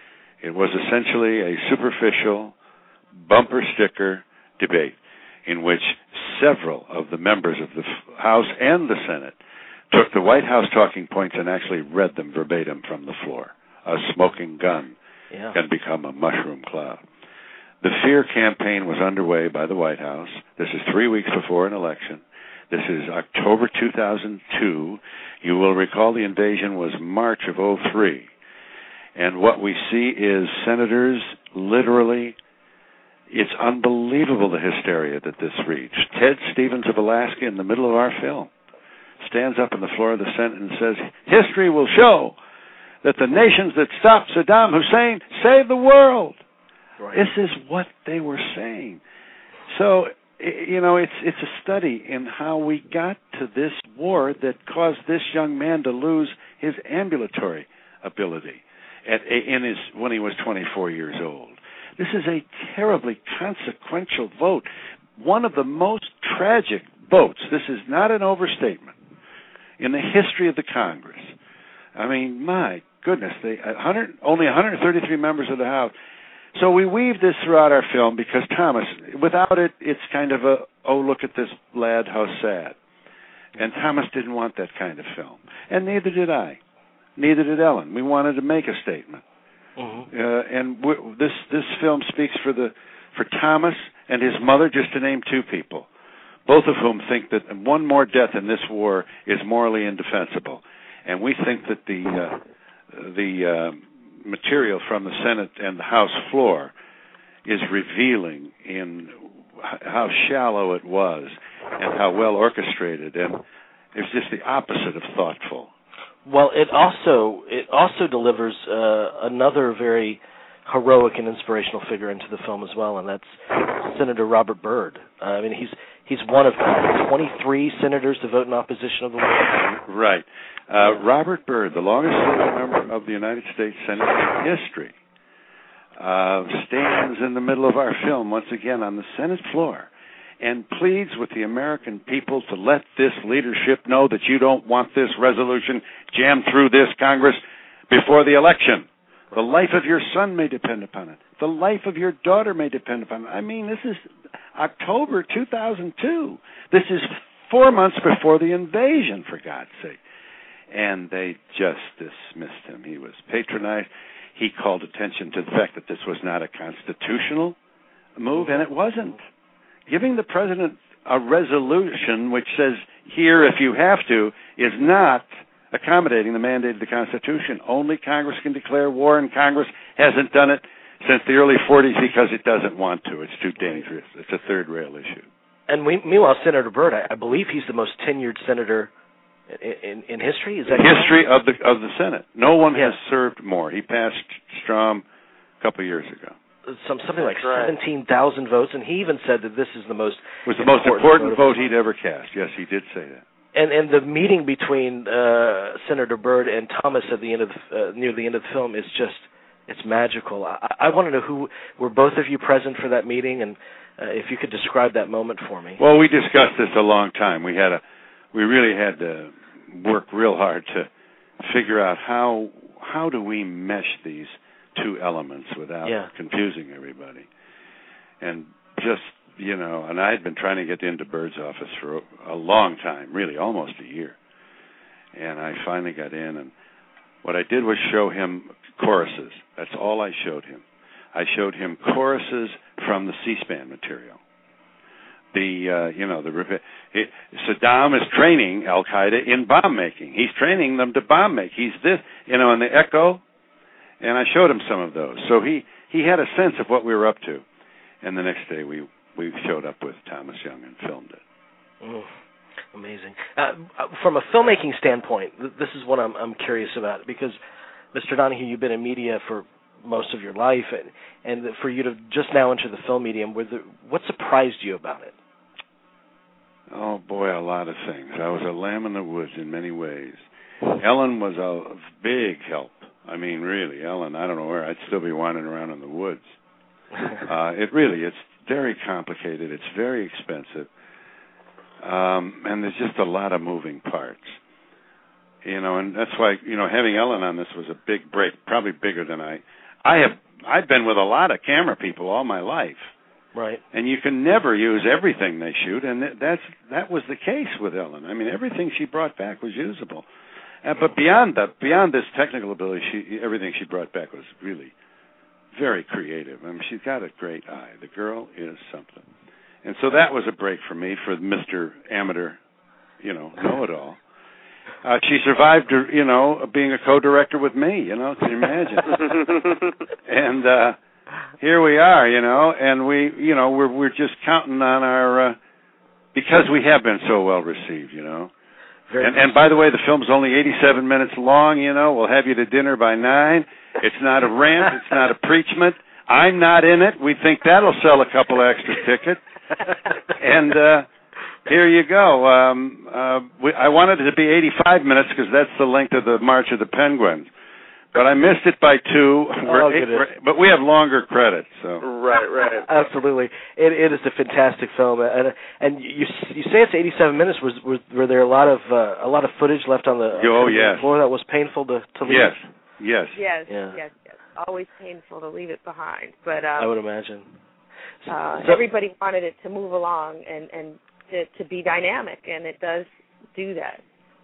It was essentially a superficial, bumper sticker debate in which several of the members of the House and the Senate took the White House talking points and actually read them verbatim from the floor. A smoking gun yeah. can become a mushroom cloud. The fear campaign was underway by the White House. This is three weeks before an election. This is October two thousand two. You will recall the invasion was March of oh three. And what we see is senators literally, it's unbelievable the hysteria that this reached. Ted Stevens of Alaska, in the middle of our film, stands up on the floor of the Senate and says, history will show that the nations that stopped Saddam Hussein saved the world. Right. This is what they were saying. So, you know, it's it's a study in how we got to this war that caused this young man to lose his ambulatory ability at in his when he was twenty-four years old. This is a terribly consequential vote, one of the most tragic votes. This is not an overstatement in the history of the Congress. I mean, my goodness, they one hundred, only one hundred thirty-three members of the House. So we weave this throughout our film because Thomas, without it, it's kind of a, oh, look at this lad, how sad. And Thomas didn't want that kind of film. And neither did I. Neither did Ellen. We wanted to make a statement. Mm-hmm. Uh, and w- this this film speaks for the for Thomas and his mother, just to name two people, both of whom think that one more death in this war is morally indefensible. And we think that the uh, the uh, material from the Senate and the House floor is revealing in how shallow it was and how well orchestrated, and it's just the opposite of thoughtful. Well, it also it also delivers uh, another very heroic and inspirational figure into the film as well, and that's Senator Robert Byrd. Uh, I mean, he's he's one of twenty-three senators to vote in opposition of the war. Right. Uh, Robert Byrd, the longest-serving member of the United States Senate in history, uh, stands in the middle of our film once again on the Senate floor and pleads with the American people to let this leadership know that you don't want this resolution jammed through this Congress before the election. The life of your son may depend upon it. The life of your daughter may depend upon it. I mean, this is October two thousand two. This is four months before the invasion, for God's sake. And they just dismissed him. He was patronized. He called attention to the fact that this was not a constitutional move, and it wasn't. Giving the president a resolution which says, here, if you have to, is not accommodating the mandate of the Constitution. Only Congress can declare war, and Congress hasn't done it since the early forties because it doesn't want to. It's too dangerous. It's a third rail issue. And we, meanwhile, Senator Byrd, I, I believe he's the most tenured senator in, in, in history. Is that history correct? of the of the Senate? No one yes. has served more. He passed Strom a couple of years ago. Some something like right. seventeen thousand votes, and he even said that this is the most it was the most important vote, vote he'd ever cast. Yes, he did say that. And and the meeting between uh, Senator Byrd and Thomas at the end of uh, near the end of the film is just it's magical. I, I want to know who were both of you present for that meeting, and uh, if you could describe that moment for me. Well, we discussed this a long time. We had a we really had to work real hard to figure out how how do we mesh these two elements without yeah. confusing everybody. And just, you know, and I had been trying to get into Byrd's office for a, a long time, really, almost a year. And I finally got in, and what I did was show him choruses. That's all I showed him. I showed him choruses from the C-SPAN material. The, uh, you know, the it, Saddam is training Al-Qaeda in bomb making. He's training them to bomb make. He's this, you know, in the Echo. And I showed him some of those. So he, he had a sense of what we were up to. And the next day we, we showed up with Thomas Young and filmed it. Mm, amazing. Uh, from a filmmaking standpoint, this is what I'm, I'm curious about, because, Mister Donahue, you've been in media for most of your life, and, and for you to just now enter the film medium, were there, what surprised you about it? Oh, boy, a lot of things. I was a lamb in the woods in many ways. Ellen was a big help. I mean, really, Ellen, I don't know where. I'd still be wandering around in the woods. uh, it really, it's very complicated. It's very expensive. Um, and there's just a lot of moving parts. You know, and that's why, you know, having Ellen on this was a big break, probably bigger than I... I have, I've been with a lot of camera people all my life. Right. And you can never use everything they shoot, and that's that was the case with Ellen. I mean, everything she brought back was usable. Uh, but beyond that, beyond this technical ability, she, everything she brought back was really very creative. I mean, she's got a great eye. The girl is something. And so that was a break for me, for Mister Amateur, you know, know-it-all. Uh, she survived, you know, being a co-director with me, you know, can you imagine? and uh, here we are, you know, and we, you know, we're we're just counting on our, uh, because we have been so well received, you know. And, and by the way, the film's only eighty-seven minutes long, you know. We'll have you to dinner by nine. It's not a rant. It's not a preachment. I'm not in it. We think that'll sell a couple extra tickets. And uh, here you go. Um, uh, we, I wanted it to be eighty-five minutes because that's the length of the March of the Penguins. But I missed it by two. Oh, eight, but we have longer credits. So. Right, right. Absolutely. It, it is a fantastic film, and and you you say it's eighty-seven minutes. Was, was were there a lot of uh, a lot of footage left on the, oh, on the yes. floor that was painful to, to leave? Yes, yes, yes, yeah. yes, yes. Always painful to leave it behind, but um, I would imagine. Uh, so, everybody wanted it to move along and and to, to be dynamic, and it does do that.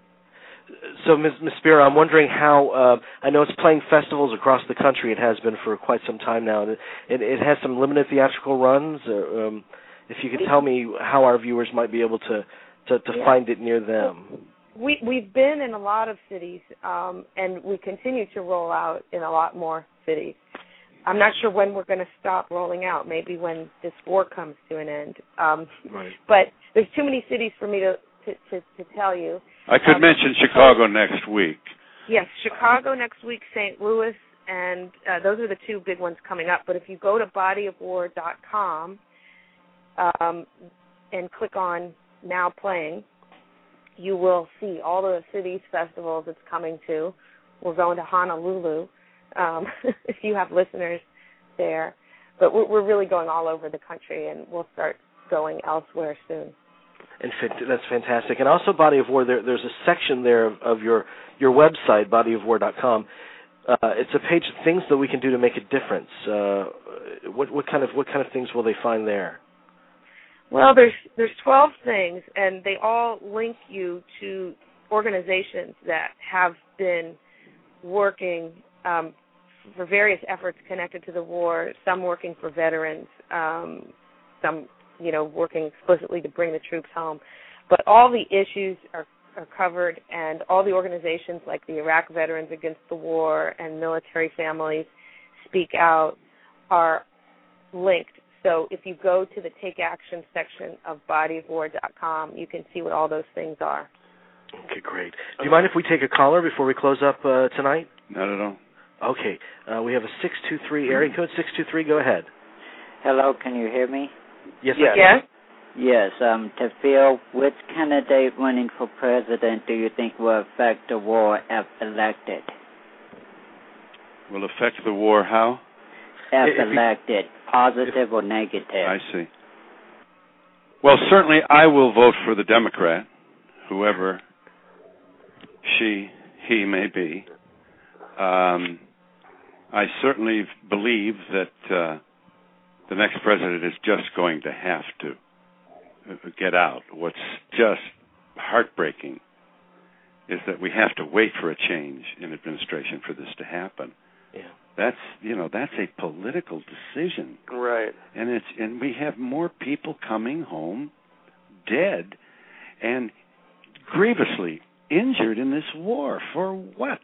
So, Miz Spira, I'm wondering how, uh, I know it's playing festivals across the country. It has been for quite some time now. It, it, it has some limited theatrical runs. Uh, um, if you could tell me how our viewers might be able to, to, to yeah. find it near them. We, we've been in a lot of cities, um, and we continue to roll out in a lot more cities. I'm not sure when we're going to stop rolling out, maybe when this war comes to an end. Um, right. But there's too many cities for me to, to, to, to tell you. I could um, mention Chicago next week. Yes, Chicago next week, Saint Louis, and uh, those are the two big ones coming up. But if you go to body of war dot com um, and click on Now Playing, you will see all the cities, festivals it's coming to. We're going to Honolulu, um, if you have listeners there. But we're, we're really going all over the country, and we'll start going elsewhere soon. And that's fantastic. And also, Body of War, there, there's a section there of, of your your website, body of war dot com. Uh, it's a page of things that we can do to make a difference. Uh, what, what kind of what kind of things will they find there? Well, there's there's twelve things, and they all link you to organizations that have been working um, for various efforts connected to the war. Some working for veterans, um, some. you know, working explicitly to bring the troops home. But all the issues are, are covered, and all the organizations like the Iraq Veterans Against the War and Military Families Speak Out are linked So if you go to the Take Action section of body of war dot com, you can see what all those things are. Okay, great. Do you mind if we take a caller before we close up uh, tonight? Not at all. Okay. Uh, we have a six two three area code. six two three, go ahead. Hello, can you hear me? Yes, yes. I can. Yes, um, to Phil, which candidate running for president do you think will affect the war if elected? Will affect the war how? If, If elected, he, positive if, or negative? I see. Well, certainly I will vote for the Democrat, whoever she, he may be. Um, I certainly believe that uh, the next president is just going to have to get out. What's just heartbreaking is that we have to wait for a change in administration for this to happen. Yeah. That's, you know, that's a political decision. Right. And it's and we have more people coming home dead and grievously injured in this war. For what?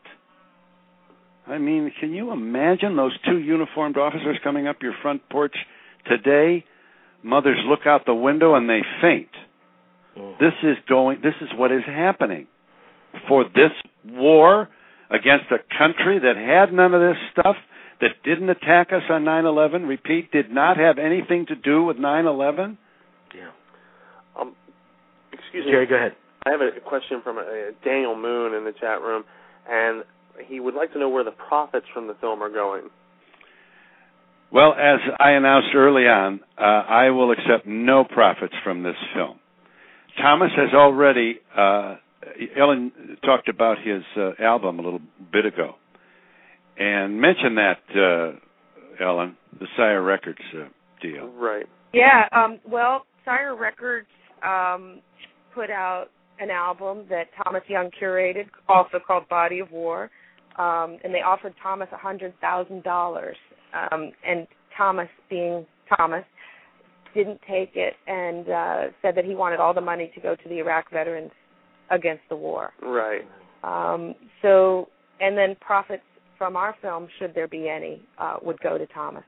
I mean, can you imagine those two uniformed officers coming up your front porch today? Mothers look out the window and they faint. Oh. This is going. This is what is happening. For this war against a country that had none of this stuff, that didn't attack us on nine eleven, repeat, did not have anything to do with nine eleven. Yeah. Um, excuse me. Jerry, go ahead. I have a question from uh, Daniel Moon in the chat room, and he would like to know where the profits from the film are going. Well, as I announced early on, uh, I will accept no profits from this film. Thomas has already, uh, Ellen talked about his uh, album a little bit ago, and mentioned that, uh, Ellen, the Sire Records uh, deal. Right. Yeah, um, well, Sire Records um, put out an album that Thomas Young curated, also called Body of War, um, and they offered Thomas one hundred thousand dollars. Um, and Thomas, being Thomas, didn't take it and uh, said that he wanted all the money to go to the Iraq veterans against the war. Right. Um, so, and then profits from our film, should there be any, uh, would go to Thomas.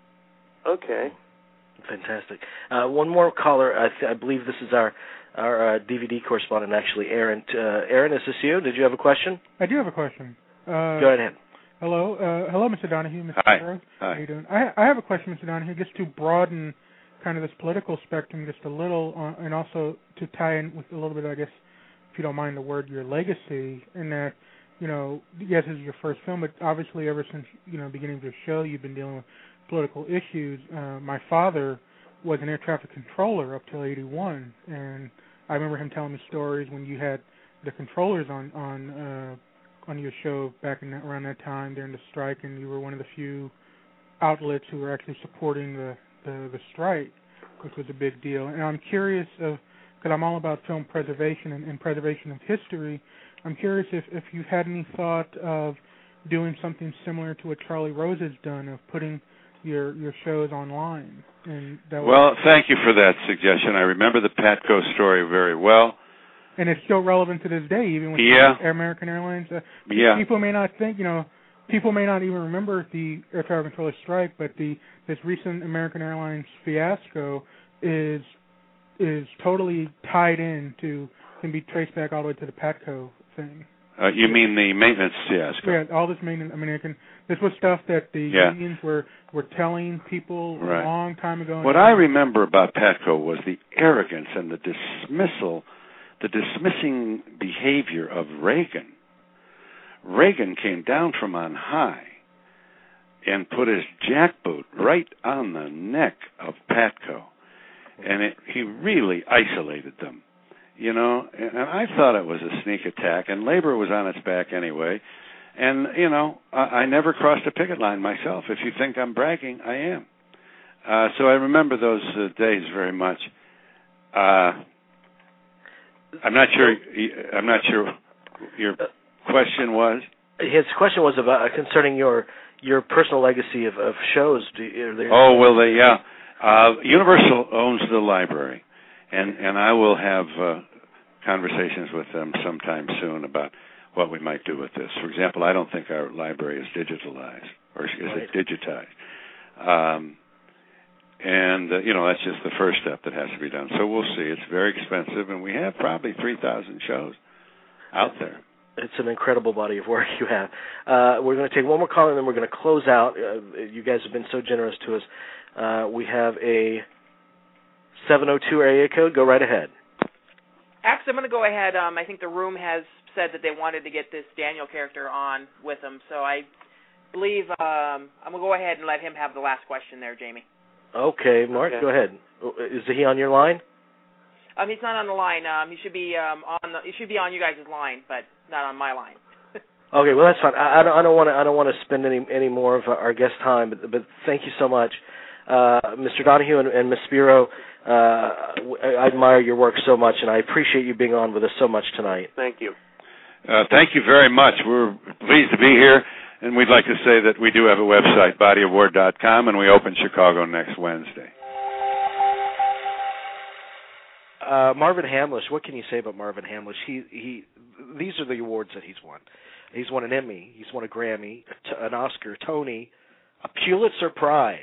Okay. Fantastic. Uh, one more caller. I, th- I believe this is our our uh, D V D correspondent, actually, Aaron. Uh, Aaron, is this you? Did you have a question? I do have a question. Uh, Go ahead. Hello, uh, hello, Mister Donahue, Mister Hi. Burroughs. Hi. How are you doing? I, I have a question, Mister Donahue, just to broaden kind of this political spectrum just a little, uh, and also to tie in with a little bit, I guess, if you don't mind the word, your legacy, in that, you know, yes, this is your first film, but obviously ever since, you know, beginning of your show, you've been dealing with political issues. Uh, my father was an air traffic controller up till eighty-one, and I remember him telling me stories when you had the controllers on on uh, on your show back in that, around that time during the strike, and you were one of the few outlets who were actually supporting the, the, the strike, which was a big deal. And I'm curious of, because I'm all about film preservation and, and preservation of history, I'm curious if, if you've had any thought of doing something similar to what Charlie Rose has done, of putting your your shows online. And that Well, was, thank you for that suggestion. I remember the Patco story very well. and it's still relevant to this day, even with Yeah. American Airlines. Uh, Yeah. People may not think, you know, people may not even remember the air traffic controller strike, but the this recent American Airlines fiasco is is totally tied in to, can be traced back all the way to the Patco thing. Uh, you mean the maintenance fiasco? Yeah, all this maintenance. I mean, it can, this was stuff that the Yeah. unions were, were telling people Right. a long time ago. What I remember about Patco was the arrogance and the dismissal, the dismissing behavior of Reagan. Reagan came down from on high and put his jackboot right on the neck of Patco, and it, he really isolated them. You know, and I thought it was a sneak attack, and labor was on its back anyway. And, you know, I, I never crossed a picket line myself. If you think I'm bragging, I am. Uh, so I remember those uh, days very much. Uh, I'm not sure. I'm not sure your question was. His question was about uh, concerning your your personal legacy of, of shows. Do you, are there Oh well, they, yeah. Uh, Universal owns the library, and and I will have uh, conversations with them sometime soon about what we might do with this. For example, I don't think our library is digitalized or is Right. it digitized. Um, And, uh, you know, that's just the first step that has to be done. So we'll see. It's very expensive, and we have probably three thousand shows out there. It's an incredible body of work you have. Uh, we're going to take one more call, and then we're going to close out. Uh, you guys have been so generous to us. Uh, we have a seven oh two area code. Go right ahead. Actually, I'm going to go ahead. Um, I think the room has said that they wanted to get this Daniel character on with them, so I believe um, I'm going to go ahead and let him have the last question there, Jamie. Okay, Mark, okay. Go ahead. Is he on your line? Um, he's not on the line. Um, he should be um, on the. He should be on you guys' line, but not on my line. Okay, well that's fine. I, I don't. I don't want to. I don't want to spend any any more of our guest time. But but thank you so much, uh, Mister Donahue and, and Miz Spiro. Uh, I admire your work so much, and I appreciate you being on with us so much tonight. Thank you. Uh, thank you very much. We're pleased to be here, and we'd like to say that we do have a website, body of war dot com, and we open Chicago next Wednesday. Uh, Marvin Hamlisch, what can you say about Marvin Hamlisch? He he. These are the awards that he's won. He's won an Emmy. He's won a Grammy, an Oscar, Tony, a Pulitzer Prize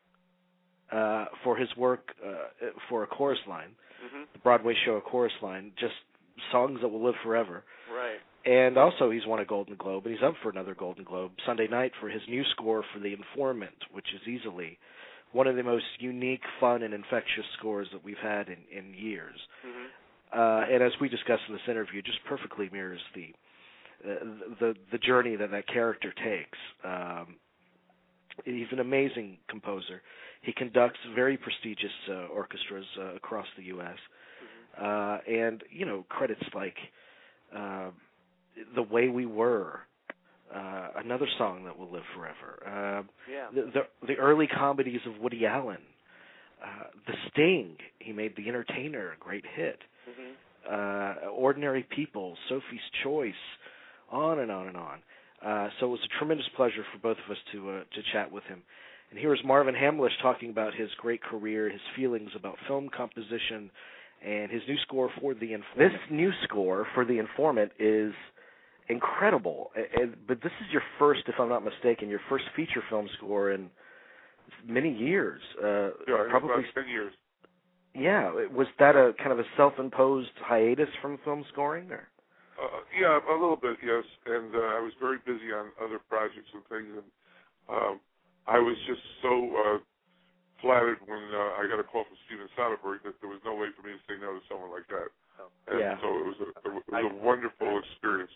uh, for his work uh, for A Chorus Line, mm-hmm. the Broadway show A Chorus Line. Just songs that will live forever. Right. And also, he's won a Golden Globe, and he's up for another Golden Globe Sunday night for his new score for The Informant, which is easily one of the most unique, fun, and infectious scores that we've had in, in years. Mm-hmm. Uh, and as we discussed in this interview, just perfectly mirrors the uh, the the journey that that character takes. Um, he's an amazing composer. He conducts very prestigious uh, orchestras uh, across the U S Mm-hmm. Uh, and you know, credits like uh, "The Way We Were." Uh, another song that will live forever. Uh, yeah. the, the the early comedies of Woody Allen. Uh, the Sting, he made The Entertainer, a great hit. Mm-hmm. Uh, Ordinary People, Sophie's Choice, on and on and on. Uh, so it was a tremendous pleasure for both of us to uh, to chat with him. And here is Marvin Hamlisch talking about his great career, his feelings about film composition, and his new score for The Informant. This new score for The Informant is incredible, and, but this is your first, if I'm not mistaken, your first feature film score in many years. Uh, yeah, probably about ten years. Yeah, was that a kind of a self-imposed hiatus from film scoring, or? Uh, yeah, a little bit, yes. And uh, I was very busy on other projects and things, and um, I was just so uh, flattered when uh, I got a call from Steven Soderbergh that there was no way for me to say no to someone like that. And yeah. so it was a, it was a wonderful experience.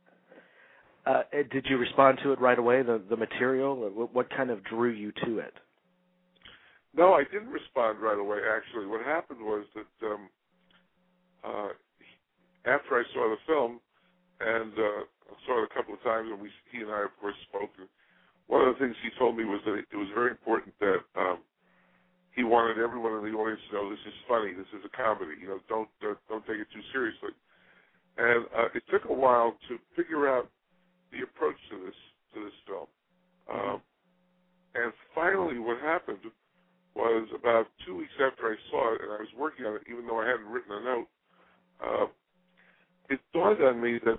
Uh, did you respond to it right away, the, the material? What, what kind of drew you to it? No, I didn't respond right away, actually. What happened was that um, uh, after I saw the film, and uh, saw it a couple of times, and we, he and I, of course, spoke, and one of the things he told me was that it was very important that um, he wanted everyone in the audience to know this is funny, this is a comedy, you know, don't uh, don't take it too seriously. And uh, it took a while to figure out the approach to this to this film. Um, and finally what happened was about two weeks after I saw it, and I was working on it even though I hadn't written a note, uh, it dawned on me that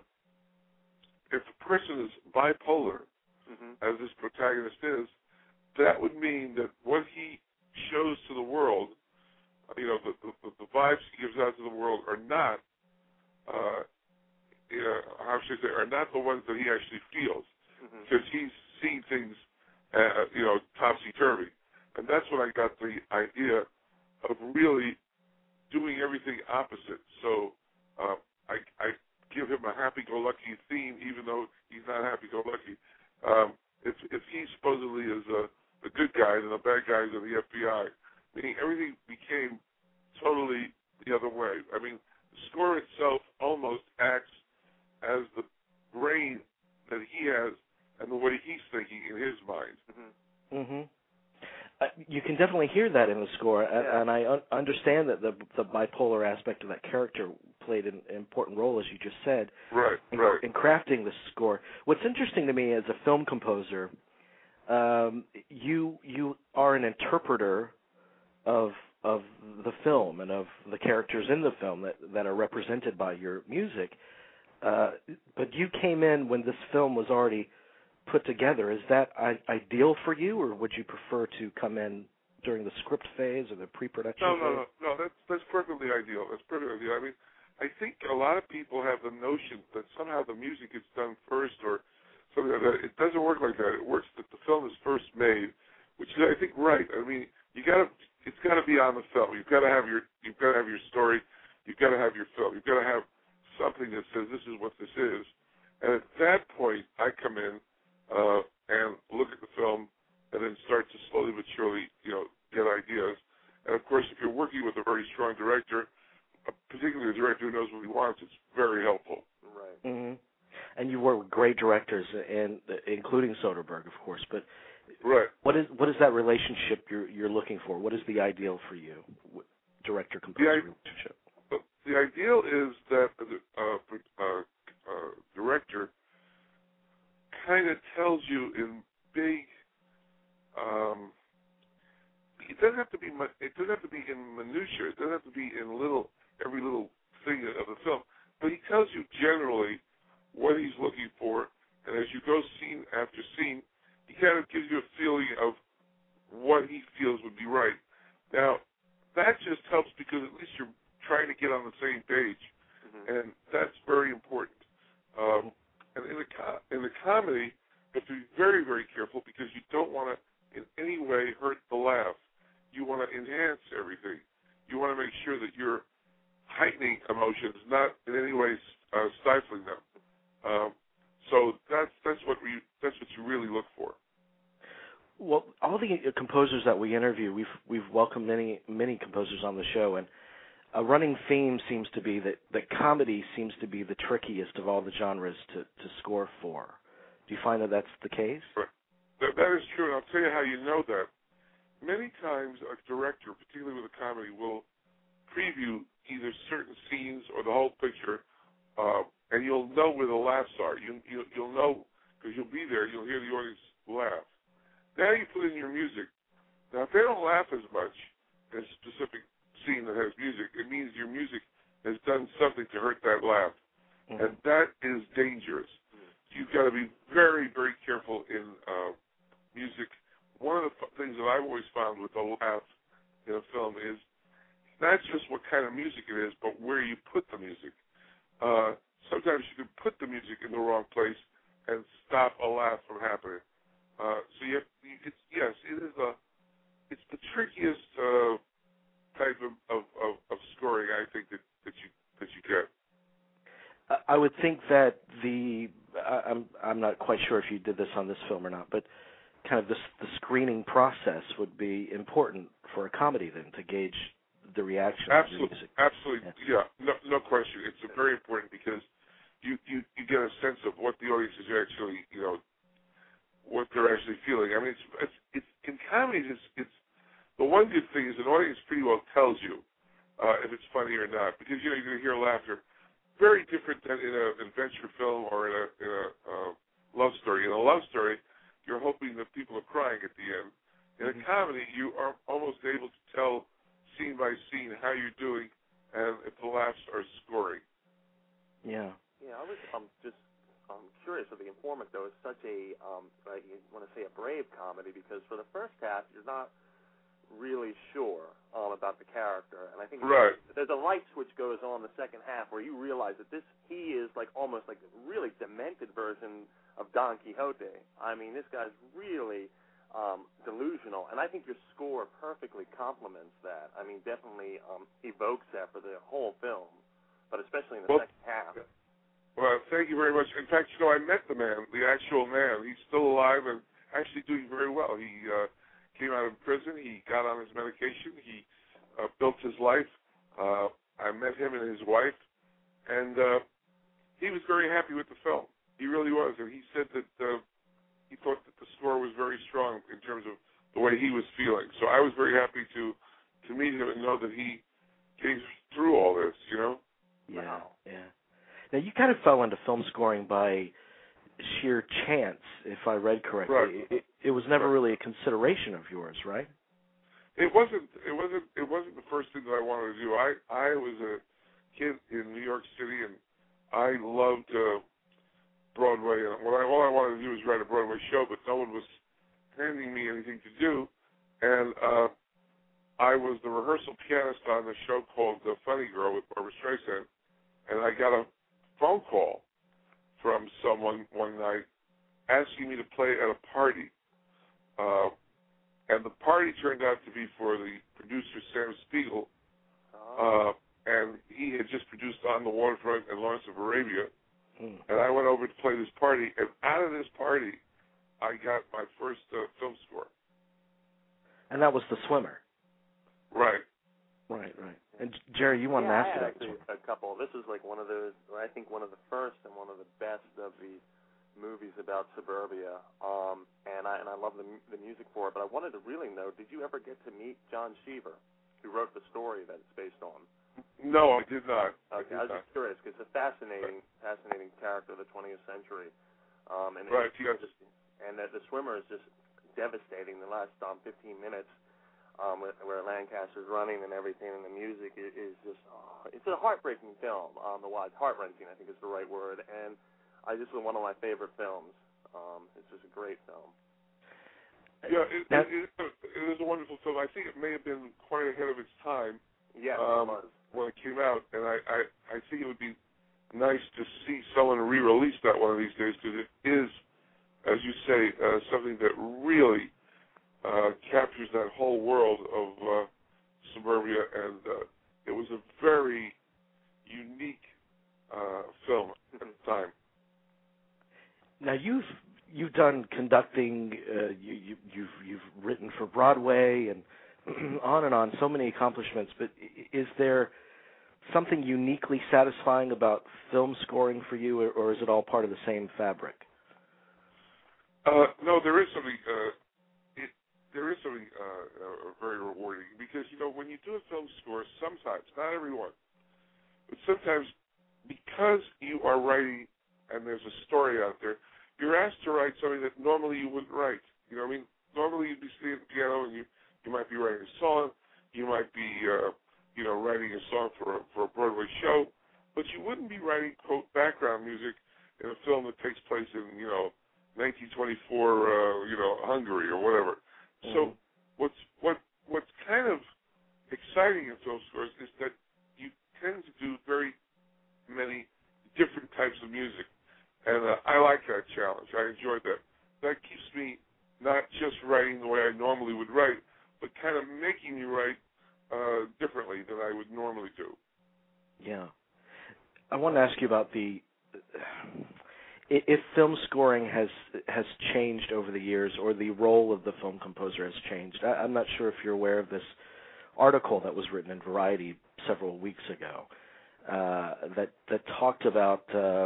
if a person is bipolar, mm-hmm. as this protagonist is, that would mean that what he shows to the world, you know, the, the, the vibes he gives out to the world are not uh, You know, how should I say, are not the ones that he actually feels, because mm-hmm. he's seeing things, uh, you know, topsy-turvy. And that's when I got the idea of really doing everything opposite. So uh, I, I give him a happy-go-lucky theme, even though he's not happy-go-lucky. Um, if, if he supposedly is a, a good guy, then the bad guys are the F B I, meaning everything became totally the other way. I mean, the score itself almost acts as the brain that he has and the way he's thinking in his mind. Mm-hmm. Mm-hmm. Uh, you can definitely hear that in the score, and, yeah. and I un- understand that the the bipolar aspect of that character played an important role, as you just said, right, in, right. in crafting the score. What's interesting to me as a film composer, um, you you are an interpreter of of the film and of the characters in the film that, that are represented by your music. Uh, but you came in when this film was already put together. Is that I- ideal for you, or would you prefer to come in during the script phase or the pre-production no, phase? No, no, no. That's that's perfectly ideal. That's perfectly ideal. I mean, I think a lot of people have the notion that somehow the music is done first or something like that. It doesn't work like that. It works that the film is first made, which is, I think, right. I mean, you got to. It's got to be on the film. You've got to have your. You've got to have your story. You've got to have your film. You've got to have something that says this is what this is. And at that point, I come in uh, and look at the film, and then start to slowly but surely, you know, get ideas. And of course, if you're working with a very strong director, particularly a director who knows what he wants, it's very helpful. Right. Mm-hmm. And you work with great directors, and including Soderbergh, of course. But right. what is what is that relationship you're you're looking for? What is the ideal for you, director-composer relationship? The ideal is that the uh, uh, uh, director kind of tells you in big. Um, it doesn't have to be. It doesn't have to be in minutia. It doesn't have to be in little every little thing of the film. But he tells you generally what he's looking for, and as you go scene after scene, he kind of gives you a feeling of what he feels would be right. Now, that just helps because at least you're trying to get on the same page, mm-hmm. and that's very important. Um, and in the co- in the comedy, you have to be very, very careful because you don't want to in any way hurt the laugh. You want to enhance everything. You want to make sure that you're heightening emotions, not in any way uh, stifling them. Um, so that's that's what we that's what you really look for. Well, all the composers that we interview, we've we've welcomed many many composers on the show, and a running theme seems to be that, that comedy seems to be the trickiest of all the genres to, to score for. Do you find that that's the case? Right. That, that is true, and I'll tell you how you know that. Many times a director, particularly with a comedy, will preview either certain scenes or the whole picture, uh, and you'll know where the laughs are. You, you, you'll know, because you'll be there, you'll hear the audience laugh. Now you put in your music. Now, if they don't laugh as much in a specific scene that has music, it means your music has done something to hurt that laugh. Mm-hmm. And that is dangerous. You've got to be very, very careful in uh, music. One of the f- things that I've always found with a laugh in a film is not just what kind of music it is, but where you put the music. Uh, sometimes you can put the music in the wrong place and stop a laugh from happening. Uh, so you have, it's, yes, it is a, it's the trickiest uh, type of, of, of, of scoring, I think, that, that you that you get. I would think that the I'm I'm not quite sure if you did this on this film or not, but kind of this, the screening process would be important for a comedy then to gauge the reaction. Absolutely, of the music. absolutely, yeah, yeah no, no question. It's very important because you, you, you get a sense of what the audience is actually, you know, what they're actually feeling. I mean, it's it's, it's in comedies. It's it's the one good thing is an audience pretty well tells you uh, if it's funny or not because you know you're going to hear laughter. Very different than in an adventure film or in a, in a uh, love story. In a love story, you're hoping that people are crying at the end. In mm-hmm. a comedy, you are almost able to tell scene by scene how you're doing and if the laughs are scoring. Yeah. Yeah, I was um, just um, curious of The Informant, though. It's such a, um, like you want to say, a brave comedy because for the first half, you're not really sure um, about the character, and I think right. there's a light switch goes on in the second half where you realize that this he is like almost like a really demented version of Don Quixote. I mean, this guy's really um, delusional, and I think your score perfectly complements that. I mean, definitely um, evokes that for the whole film, but especially in the well, second half. Well, thank you very much. In fact, you know, I met the man, the actual man. He's still alive and actually doing very well. He uh, came out of prison. He got on his medication. He uh, built his life. Uh, I met him and his wife, and uh, he was very happy with the film. He really was, and he said that uh, he thought that the score was very strong in terms of the way he was feeling. So I was very happy to to meet him and know that he came through all this, you know? Yeah, wow. yeah. Now, you kind of fell into film scoring by sheer chance, if I read correctly. Right. It, it was never right. really a consideration of yours, right? It wasn't. It wasn't. It wasn't the first thing that I wanted to do. I I was a kid in New York City, and I loved uh, Broadway. And what I all I wanted to do was write a Broadway show, but no one was handing me anything to do. And uh, I was the rehearsal pianist on the show called The Funny Girl with Barbra Streisand, and I got a phone call from someone one night asking me to play at a party. Uh, and the party turned out to be for the producer, Sam Spiegel, uh, and he had just produced On the Waterfront and Lawrence of Arabia. Hmm. And I went over to play this party, and out of this party, I got my first uh, film score. And that was The Swimmer. Right. Right, right. And Jerry, you wanted yeah, to ask I about actually a couple. This is like one of the, I think one of the first and one of the best of the movies about suburbia. Um, and I and I love the the music for it. But I wanted to really know, did you ever get to meet John Cheever, who wrote the story that it's based on? No, I did not. Okay, I, did I was not. just curious because it's a fascinating, fascinating character of the twentieth century. Um, and right. Yes. Just, and that the Swimmer is just devastating. The last um, fifteen minutes. Um, where, where Lancaster's running and everything, and the music is, is just, oh, it's a heartbreaking film um, to watch. Heart-wrenching, I think is the right word. And I just was one of my favorite films. Um, it's just a great film. Yeah, it, it, it, it is a wonderful film. I think it may have been quite ahead of its time. Yeah, um, it was. When it came out, and I, I, I think it would be nice to see someone re-release that one of these days, because it is, as you say, uh, something that really Uh, captures that whole world of uh, suburbia, and uh, it was a very unique uh, film at the time. Now you've you've done conducting, uh, you, you, you've you've written for Broadway, and on and on, so many accomplishments. But is there something uniquely satisfying about film scoring for you, or, or is it all part of the same fabric? Uh, no, there is something. Uh, There is something uh, uh, very rewarding because, you know, when you do a film score, sometimes, not everyone, but sometimes because you are writing and there's a story out there, you're asked to write something that normally you wouldn't write. You know what I mean? Normally you'd be sitting at the piano and you, you might be writing a song, you might be, uh, you know, writing a song for a, for a Broadway show, but you wouldn't be writing, quote, background music in a film that takes place in, you know, nineteen twenty-four, uh, you know, Hungary or whatever. So what's what what's kind of exciting in film scores is that you tend to do very many different types of music, and uh, I like that challenge. I enjoyed that. That keeps me not just writing the way I normally would write, but kind of making me write uh, differently than I would normally do. Yeah, I want to ask you about the. If film scoring has has changed over the years, or the role of the film composer has changed. I, I'm not sure if you're aware of this article that was written in Variety several weeks ago uh, that that talked about uh,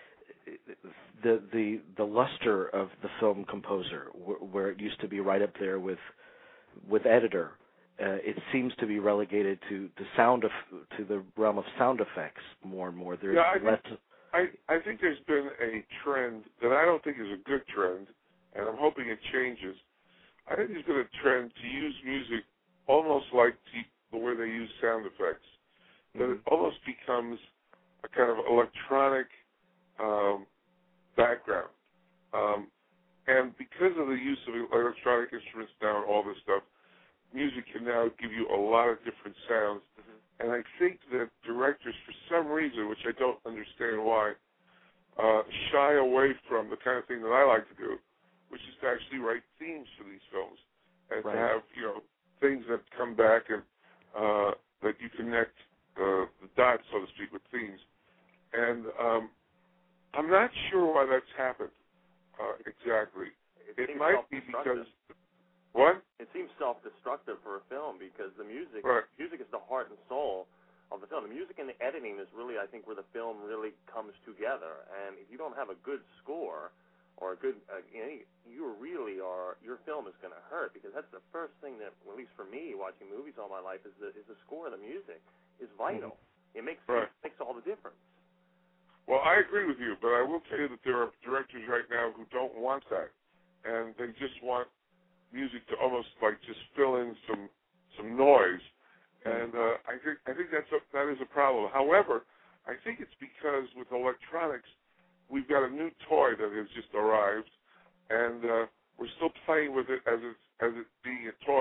the the the luster of the film composer, wh- where it used to be right up there with with editor. Uh, it seems to be relegated to the sound of to the realm of sound effects more and more. There's yeah, I less. Think- I, I think there's been a trend that I don't think is a good trend, and I'm hoping it changes. I think there's been a trend to use music almost like the way they use sound effects, that mm-hmm. it almost becomes a kind of electronic um, background. Um, and because of the use of electronic instruments now and all this stuff, music can now give you a lot of different sounds. Mm-hmm. And I think that directors, for some reason, which I don't understand why, uh, shy away from the kind of thing that I like to do, which is to actually write themes for these films and right. to have, you know, things that come back and uh, that you connect uh, the dots, so to speak, with themes. And um, I'm not sure why that's happened uh, exactly. It, it might be because... What? It seems self-destructive for a film because the music, right. music is the heart and soul of the film. The music and the editing is really, I think, where the film really comes together. And if you don't have a good score or a good, uh, you know, you really are, your film is going to hurt because that's the first thing that, at least for me, watching movies all my life, is the is the score of the music is vital. Mm-hmm. It makes right. it makes all the difference. Well, I agree with you, but I will tell you that there are directors right now who don't want that, and they just want music to almost like just fill in some some noise, and uh, I think I think that's a, that is a problem. However, I think it's because with electronics, we've got a new toy that has just arrived, and uh, we're still playing with it as it as it being a toy,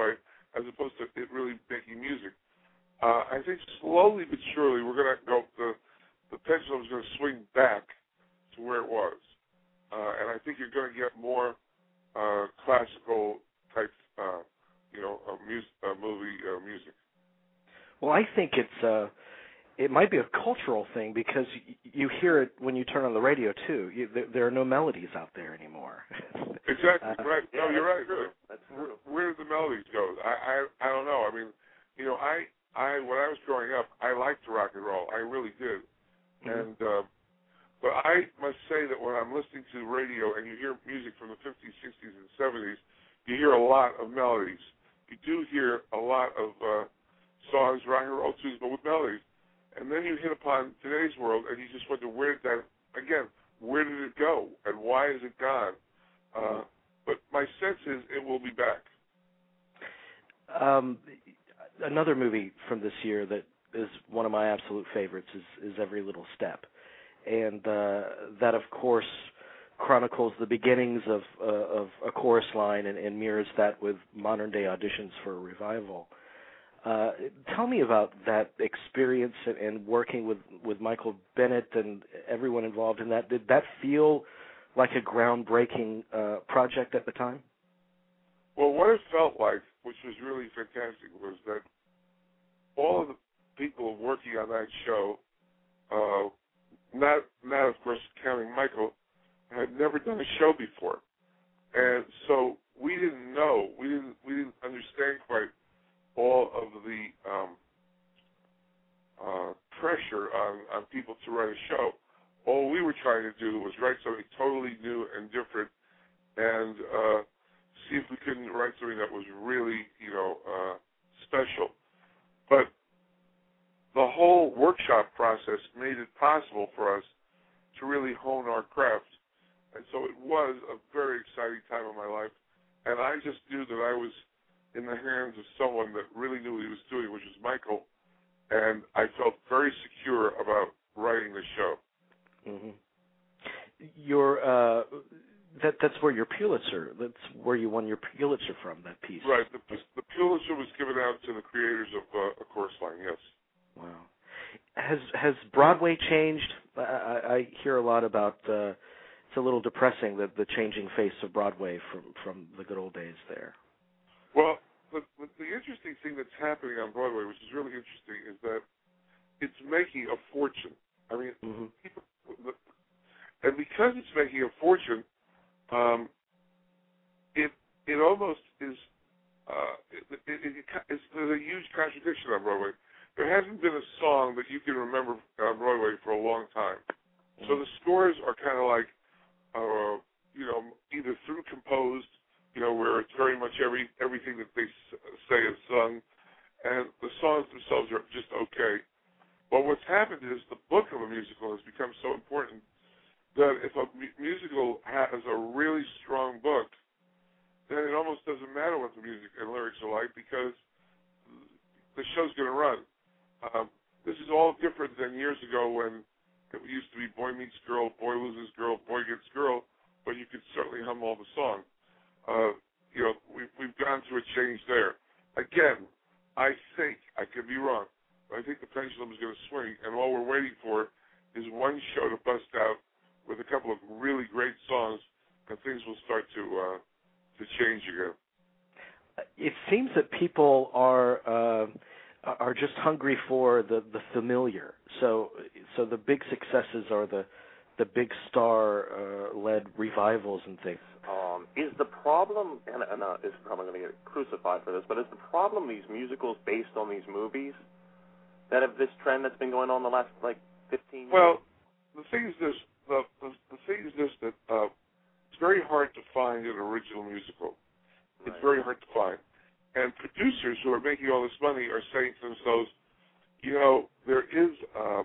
as opposed to it really making music. Uh, I think slowly but surely we're going to go, the, the pendulum is going to swing back to where it was. Uh, and I think you're going to get more uh, classical type, uh, you know, uh, mus- uh, movie uh, music. Well, I think it's uh, it might be a cultural thing because y- you hear it when you turn on the radio too. You, there, there are no melodies out there anymore. Exactly uh, right. No, yeah, you're right. True. That's true. Where, where did the melodies go? I, I I don't know. I mean, you know, I I when I was growing up, I liked rock and roll. I really did. Mm-hmm. And uh, but I must say that when I'm listening to radio and you hear music from the fifties, sixties, and seventies, you hear a lot of melodies. You do hear a lot of uh, songs, rock and roll tunes, but with melodies. And then you hit upon today's world, and you just wonder where did that again? Where did it go, and why is it gone? Uh, but my sense is it will be back. Um, another movie from this year that is one of my absolute favorites is, is Every Little Step. And uh, that, of course, chronicles the beginnings of, uh, of a chorus line and, and mirrors that with modern-day auditions for a revival. Uh, tell me about that experience and, and working with, with Michael Bennett and everyone involved in that. Did that feel like a groundbreaking uh, project at the time? Well, what it felt like, which was really fantastic, was that all of the people working on that show, uh, not, not of course counting Michael, had never done a show before, and so we didn't know, we didn't, we didn't understand quite all of the um, uh, pressure on, on people to write a show. All we were trying to do was write something totally new and different, and uh, see if we couldn't write something that was really, you know, uh, special. But the whole workshop process made it possible for us to really hone our craft. And so it was a very exciting time of my life. And I just knew that I was in the hands of someone that really knew what he was doing, which was Michael. And I felt very secure about writing the show. Mm-hmm. Your uh, that that's where your Pulitzer. That's where you won your Pulitzer from. That piece. Right. The, the Pulitzer was given out to the creators of uh, A Chorus Line. Yes. Wow. Has has Broadway changed? I, I, I hear a lot about. Uh, it's a little depressing that the changing face of Broadway from from the good old days there. Well, the, the, the interesting thing that's happening on Broadway, which is really interesting, is that it's making a fortune. I mean, mm-hmm. people, and because it's making a fortune, um, it it almost is. Uh, it, it, it, it's, there's a huge contradiction on Broadway. There hasn't been a song that you can remember on Broadway for a long time. Mm-hmm. So the scores are kind of like, uh, you know, either through composed, you know, where it's very much every everything that they say is sung, and the songs themselves are just okay. But what's happened is the book of a musical has become so important that if a mu- musical has a really strong book, then it almost doesn't matter what the music and lyrics are like because the show's going to run. Um, this is all different than years ago when it used to be boy meets girl, boy loses girl, boy gets girl, but you could certainly hum all the song. Uh, you know, we've, we've gone through a change there. Again, I think, I could be wrong, but I think the pendulum is going to swing, and all we're waiting for is one show to bust out with a couple of really great songs, and things will start to uh, to change again. It seems that people are uh, are just hungry for the, the familiar. So so the big successes are the the big star uh, led revivals and things. Um, is the problem, and, and uh, is probably going to get crucified for this, but is the problem these musicals based on these movies that have this trend that's been going on the last like fifteen years? Well, the thing is this. The the, the thing is this that uh, it's very hard to find an original musical. It's Right. very hard to find. And producers who are making all this money are saying to themselves, you know, there is uh,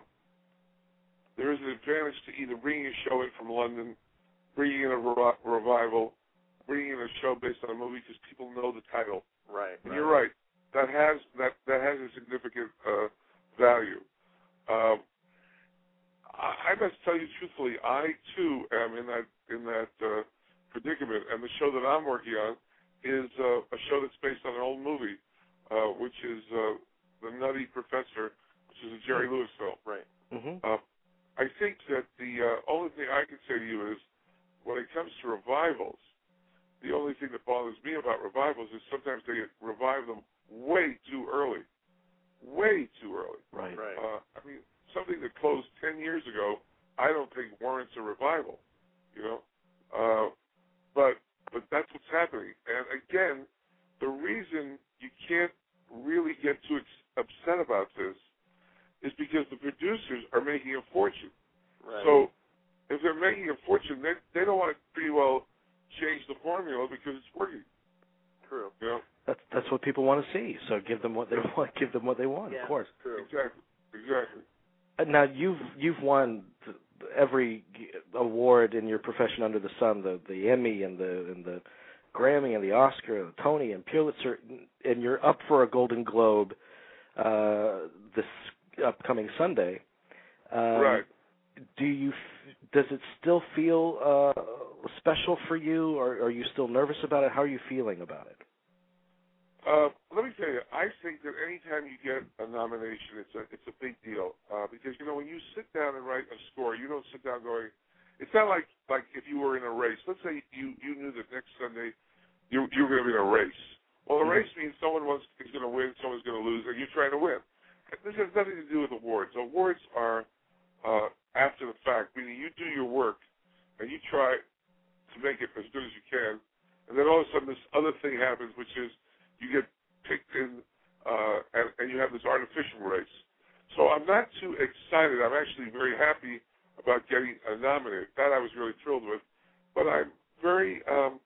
there is an advantage to either bringing a show in from London, bringing in a re- revival, bringing in a show based on a movie because people know the title. Right. And right. you're right. That has that that has a significant uh, value. Um, I, I must tell you truthfully, I too am in that in that uh, predicament, and the show that I'm working on is uh, a show that's based on an old movie. uh, which is uh, The Nutty Professor, which is a Jerry Lewis film. Right. Mm-hmm. Uh, I think that the uh, only thing I can say to you is, when it comes to revivals, the only thing that bothers me about revivals is sometimes they revive them way too early. Way too early. Right. Right. Uh, I mean, something that closed ten years ago, I don't think warrants a revival, you know? Uh, but but that's what's happening. And again, the reason you can't really get too ex- upset about this is because the producers are making a fortune. Right. So if they're making a fortune, they they don't want to pretty well change the formula because it's working. True. You know? That's that's what people want to see. So give them what they want. Give them what they want. Yeah, of course. True. Exactly. Exactly. Now you've you've won every award in your profession under the sun, the the Emmy and the and the Grammy and the Oscar and the Tony and Pulitzer, and you're up for a Golden Globe uh, this upcoming Sunday. Um, right. Do you? Does it still feel uh, special for you, or are you still nervous about it? How are you feeling about it? Uh, let me tell you, I think that anytime you get a nomination, it's a it's a big deal uh, because you know when you sit down and write a score, you don't sit down going. It's not like like if you were in a race. Let's say you you knew that next Sunday you you were going to be in a race. Well, a race means someone was is going to win, someone's going to lose, and you're trying to win. This has nothing to do with awards. Awards are uh, after the fact, meaning you do your work and you try to make it as good as you can, and then all of a sudden this other thing happens, which is you get picked in, uh, and, and you have this artificial race. So I'm not too excited. I'm actually very happy about getting uh, nominated. That I was really thrilled with. But I'm very, um,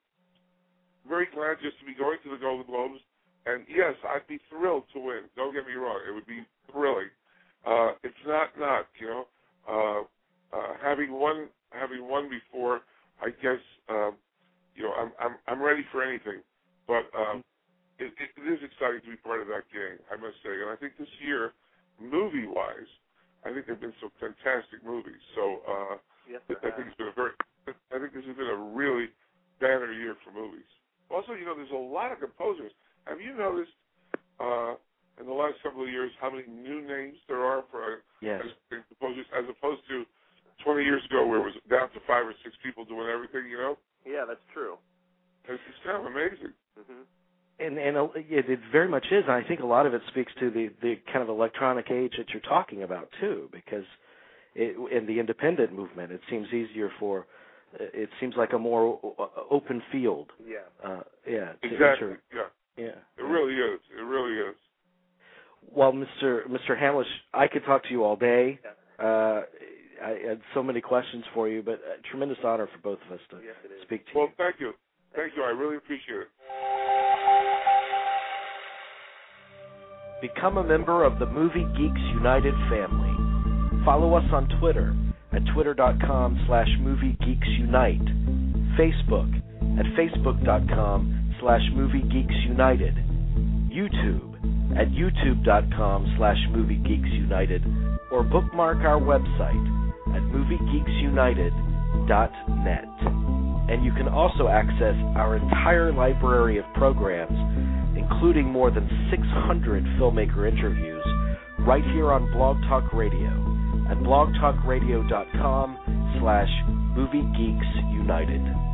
very glad just to be going to the Golden Globes. And yes, I'd be thrilled to win. Don't get me wrong. It would be thrilling. Uh, it's not not, you know. Uh, uh, having won, having won before, I guess, um, you know, I'm I'm I'm ready for anything. But um, It, it, it is exciting to be part of that gang, I must say. And I think this year, movie-wise, I think there have been some fantastic movies. So uh, yes, I think it's been a very, I think this has been a really banner year for movies. Also, you know, there's a lot of composers. Have you noticed uh, in the last couple of years how many new names there are for yes. as, as composers, as opposed to twenty years ago where it was down to five or six people doing everything? You know? Yeah, that's true. It's, it's kind of amazing. Mm-hmm. And, and it, it very much is. And I think a lot of it speaks to the, the kind of electronic age that you're talking about, too, because it, in the independent movement, it seems easier for, it seems like a more open field. Yeah. Uh, yeah. Exactly, to, yeah. Yeah. It really is. It really is. Well, Mister Mister Hamlisch, I could talk to you all day. Yeah. Uh, I had so many questions for you, but a tremendous honor for both of us to yes, it is. speak to well, you. Well, thank you. Thank you. I really appreciate it. Become a member of the Movie Geeks United family. Follow us on Twitter at twitter.com slash moviegeeksunite, Facebook at facebook.com slash moviegeeksunited, YouTube at youtube.com slash moviegeeksunited, or bookmark our website at moviegeeksunited dot net. And you can also access our entire library of programs, including more than six hundred filmmaker interviews, right here on Blog Talk Radio at blogtalkradio.com slash moviegeeksunited.